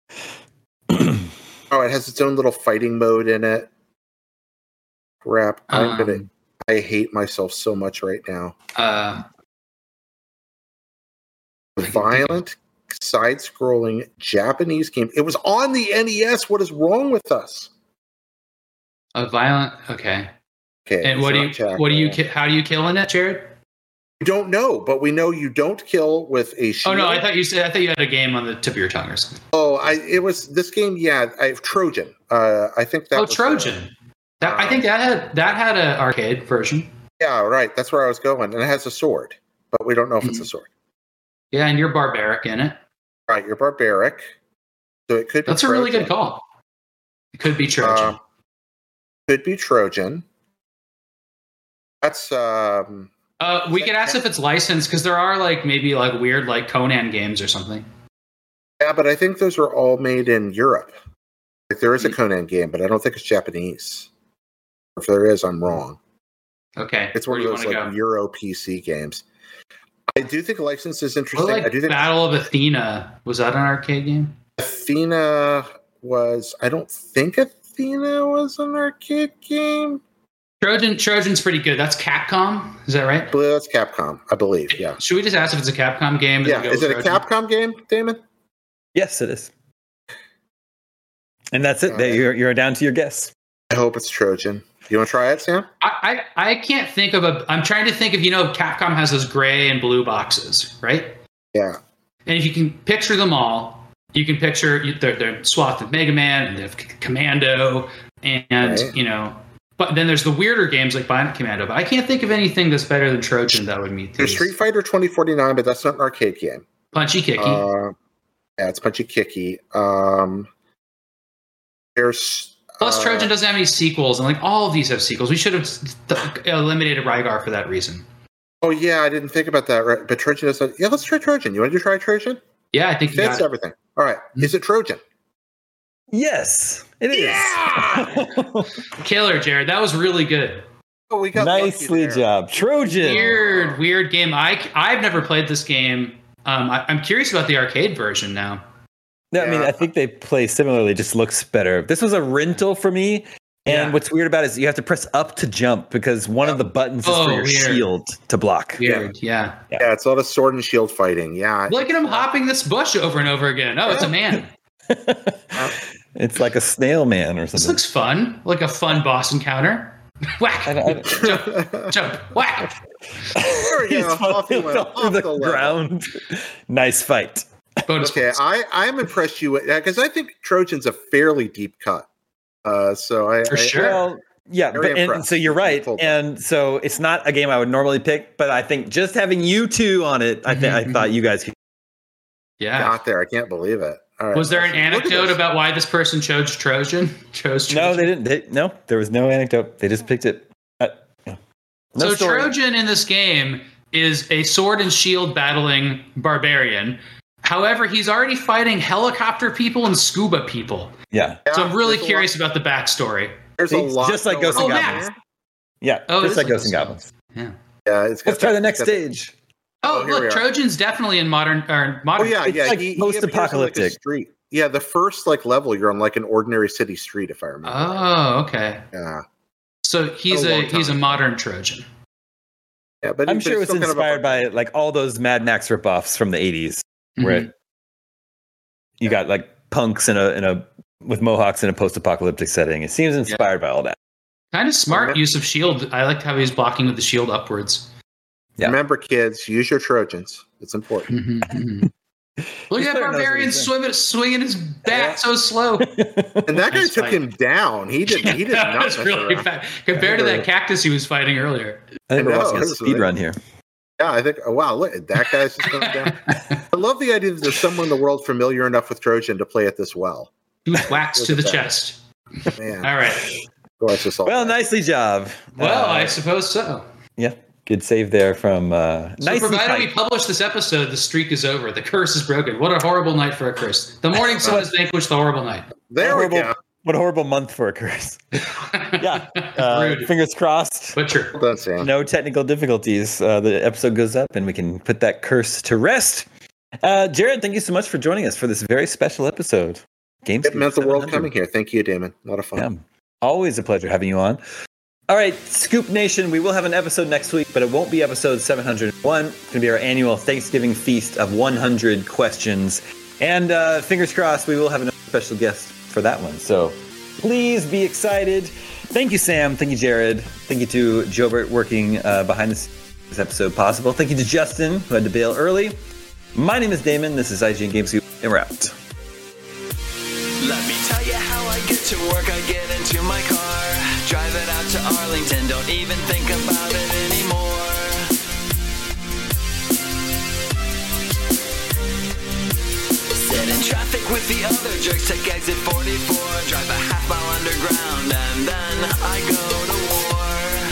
Oh, it has its own little fighting mode in it. Crap! I'm gonna. Um, I hate myself so much right now. Uh, Violent, side-scrolling Japanese game. It was on the N E S. What is wrong with us? a violent. Okay. Okay. And it's what do not you? Jack What do you? Ball. ki- How do you kill in it, Jared? We don't know, but we know you don't kill with a shield. Oh no, I thought you said. I thought you had a game on the tip of your tongue or something. Oh, I it was this game. Yeah, I Trojan. Uh, I think that. Oh, was, uh, Trojan. That, I think that had that had an arcade version. yeah, right. That's where I was going, and it has a sword, but we don't know if it's a sword. Yeah, and you're barbaric in it. Right, you're barbaric, so it could. be That's a really good Trojan. call. It could be Trojan. Um, could be Trojan. That's um. uh, we could ask if it's licensed because there are like maybe like weird like Conan games or something. Yeah, but I think those are all made in Europe. Like there is a Mm. Conan game, but I don't think it's Japanese. If there is, I'm wrong. Okay, It's where one do of you those want to like go? Euro P C games. I do think license is What interesting. like I do think Battle of Athena? Was that an arcade game? Athena was. I don't think Athena was an arcade game. Trojan Trojan's pretty good. That's Capcom. Is that right? I believe that's Capcom. I believe. Yeah. Should we just ask if it's a Capcom game? Yeah. Is it Trojan? A Capcom game, Damon? Yes, it is. And that's it. Right. You're you're down to your guess. I hope it's Trojan. You want to try it, Sam? I, I I can't think of a. I'm trying to think of, you know, Capcom has those gray and blue boxes, right? Yeah. And if you can picture them all, you can picture they're, they're swathed with Mega Man and they have Commando and right. you know. But then there's the weirder games like Bionic Commando. But I can't think of anything that's better than Trojan that would meet these. There's Street Fighter twenty forty-nine, but that's not an arcade game. Punchy Kicky. Uh, yeah, it's Punchy Kicky. Um, there's plus uh, Trojan doesn't have any sequels, and like all of these have sequels. We should have th- eliminated Rygar for that reason. Oh yeah, I didn't think about that. Right? But Trojan doesn't. Yeah, let's try Trojan. You want to try Trojan? Yeah, I think it fits everything. All right, mm-hmm. Is it Trojan? Yes, it is. Yeah! Killer, Jared. That was really good. Oh, we got nicely job, Trojan. Weird, weird game. I I've never played this game. Um, I, I'm curious about the arcade version now. No, yeah. I mean, I think they play similarly. Just looks better. This was a rental for me. And yeah. what's weird about it is you have to press up to jump because one of the buttons is oh, for your weird. shield to block. Weird, yeah. yeah. Yeah, it's a lot of sword and shield fighting. Yeah. Look at him hopping this bush over and over again. Oh, it's a man. It's like a snail man or something. This looks fun. Like a fun boss encounter. Whack. I, I, jump, jump, whack. There we go. Off he went, off the, the ground. Nice fight. Bonus okay, points. I, I'm impressed you because I think Trojan's a fairly deep cut. Uh, so I, For I, sure. Well, yeah, but, and so you're right. And so it's not a game I would normally pick, but I think just having you two on it, I think I thought you guys could. Yeah. Got there. I can't believe it. All right. Was there an anecdote about why this person chose Trojan? Chose Trojan? No, they didn't. They, no, there was no anecdote. They just picked it. Uh, no so story. Trojan in this game is a sword and shield battling barbarian. However, he's already fighting helicopter people and scuba people. Yeah. So I'm really There's curious about the backstory. There's a lot. Just like Ghosts and oh, Goblins. Matt. Yeah. Oh, just like like Ghosts and Goblins. Yeah. Yeah. It's Let's try the next got stage. Oh, Oh, look, Trojan's definitely in modern or Oh modern. yeah, It's yeah. like he, he appears on, post-apocalyptic. like, a street. Yeah, the first like level, you're on like an ordinary city street, if I remember. Oh, okay. Yeah. So he's A a, long he's a time. modern Trojan. Yeah, but I'm but sure it was still kind of a- inspired by like all those Mad Max ripoffs from the eighties, where Mhm. you got like punks in a in a with mohawks in a post-apocalyptic setting. It seems inspired by all that. Kind of smart Okay. use of shield. I liked how he's blocking with the shield upwards. Yeah. Remember, kids, use your Trojans. It's important. Mhm, mhm. Look He's at that better knows what barbarian he's doing. swimming, swinging his bat Yeah. so slow. And that guy Nice took fight. him down. He did. He did that not. was mess really around. bad compared to that cactus he was fighting earlier. I think I we're know, watching a this is speed like- run here. Yeah, I think. Oh, wow, look, that guy's just going down. I love the idea that there's someone in the world familiar enough with Trojan to play it this well. Tooth wax to the Look at that. chest. Man, All right. Gosh, this all Well, bad. nicely job. Well, Uh, I suppose so. yeah, good save there from uh, So nice. provided we publish this episode, the streak is over. The curse is broken. What a horrible night for a curse. The morning sun has vanquished the horrible night. There we horrible, go. What a horrible month for a curse. Yeah, uh, Rude. fingers crossed. But true. Well done, Sam. No technical difficulties. Uh, the episode goes up, and we can put that curse to rest. Uh, Jared, thank you so much for joining us for this very special episode. Games It meant the world coming here. Thank you, Damon. A lot of fun. Yeah, always a pleasure having you on. All right, Scoop Nation, we will have an episode next week, but it won't be episode seven hundred one. It's going to be our annual Thanksgiving feast of one hundred questions. And uh, fingers crossed, we will have another special guest for that one. So please be excited. Thank you, Sam. Thank you, Jared. Thank you to Jobert working uh, behind this, this episode possible. Thank you to Justin, who had to bail early. My name is Damon. This is I G N Game Scoop, and we're out. Let me tell you how I get to work. I get into my car, drive it out to Arlington, don't even think about it anymore. Sit in traffic with the other jerks, take exit forty-four, drive a half mile underground, and then I go to war.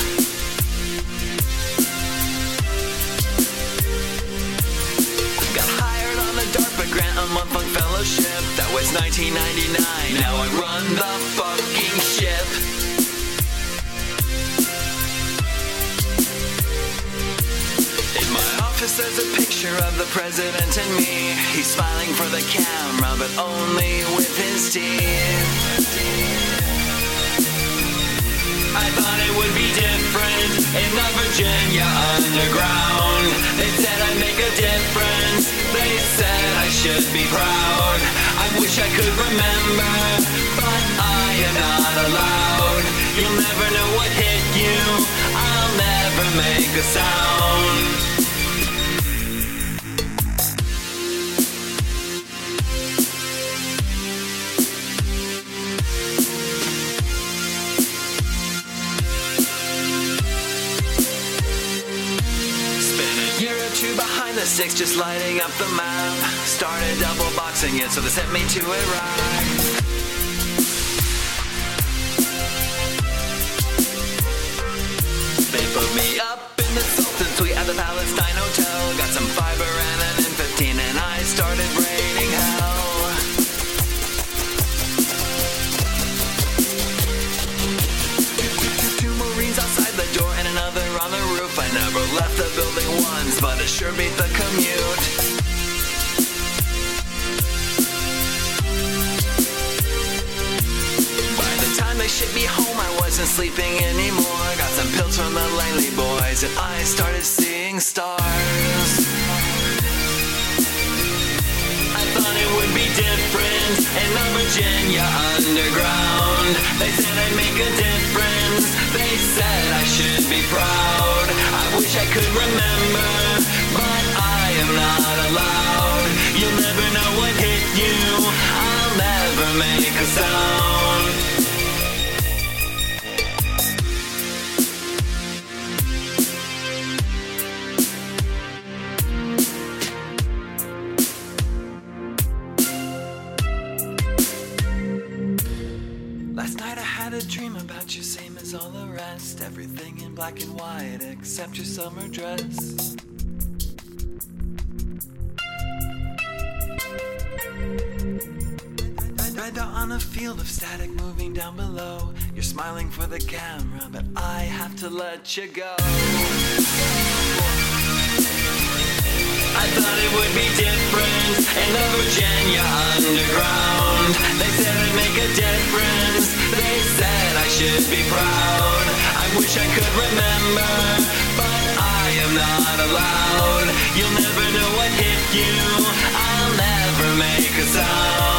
Got hired on a DARPA grant, a month-long fellowship. That was nineteen ninety-nine. Now I run the fucking ship. In my office there's a picture of the president and me. He's smiling for the camera, but only with his teeth. I thought it would be different in the Virginia underground. They said I'd make a difference. They said I should be proud. I wish I could remember, but I am not allowed. You'll never know what hit you. I'll never make a sound. Behind the six, just lighting up the map. Started double boxing it, so they sent me to Iraq. They put me up in the Sultan Suite at the Palestine Hotel. Got some fiber and an M fifteen, and I started raining hell. Two, two, two Marines outside the door and another on the roof. I never left the building once, but it sure beat the commute. By the time they shipped me home, I wasn't sleeping anymore. Got some pills from the Langley boys, and I started seeing stars. I thought it would be different in the Virginia underground. They said I'd make a difference. They said I should be proud. I wish I could remember, but I am not allowed. You'll never know what hit you. I'll never make a sound. Last night I had a dream about you, same as all the rest. Everything in black and white except your summer dress. Right out on a field of static moving down below. You're smiling for the camera, but I have to let you go. I thought it would be different in the Virginia underground. They said I'd make a difference. They said I should be proud. I wish I could remember, but I am not allowed. You'll never know what hit you. I'll never make a sound.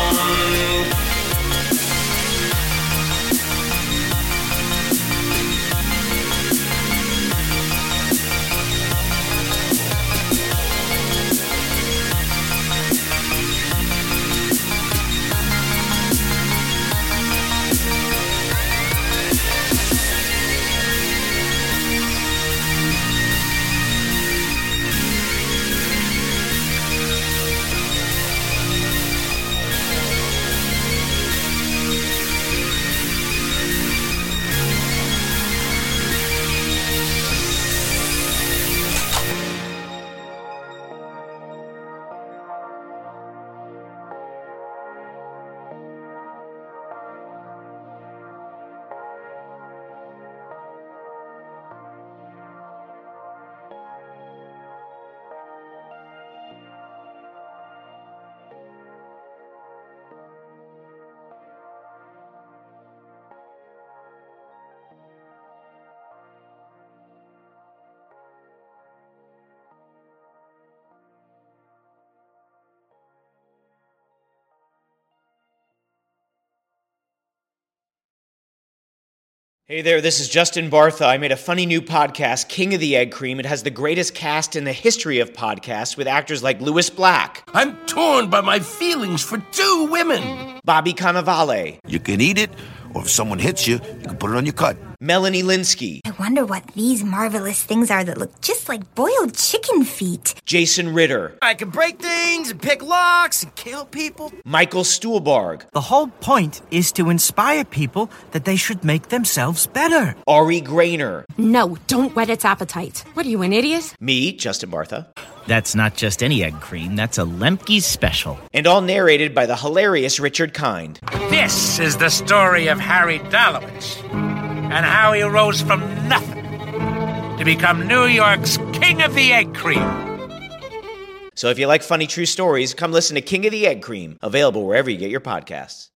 Hey there, this is Justin Bartha. I made a funny new podcast, King of the Egg Cream. It has the greatest cast in the history of podcasts with actors like Louis Black. I'm torn by my feelings for two women. Bobby Cannavale. You can eat it, or if someone hits you, you can put it on your cut. Melanie Linsky. I wonder what these marvelous things are that look just like boiled chicken feet. Jason Ritter. I can break things and pick locks and kill people. Michael Stuhlbarg. The whole point is to inspire people that they should make themselves better. Ari Grainer. No, don't whet its appetite. What are you, an idiot? Me, Justin Bartha. That's not just any egg cream, that's a Lemke's special. And all narrated by the hilarious Richard Kind. This is the story of Harry Dalowitz and how he rose from nothing to become New York's King of the Egg Cream. So if you like funny true stories, come listen to King of the Egg Cream, available wherever you get your podcasts.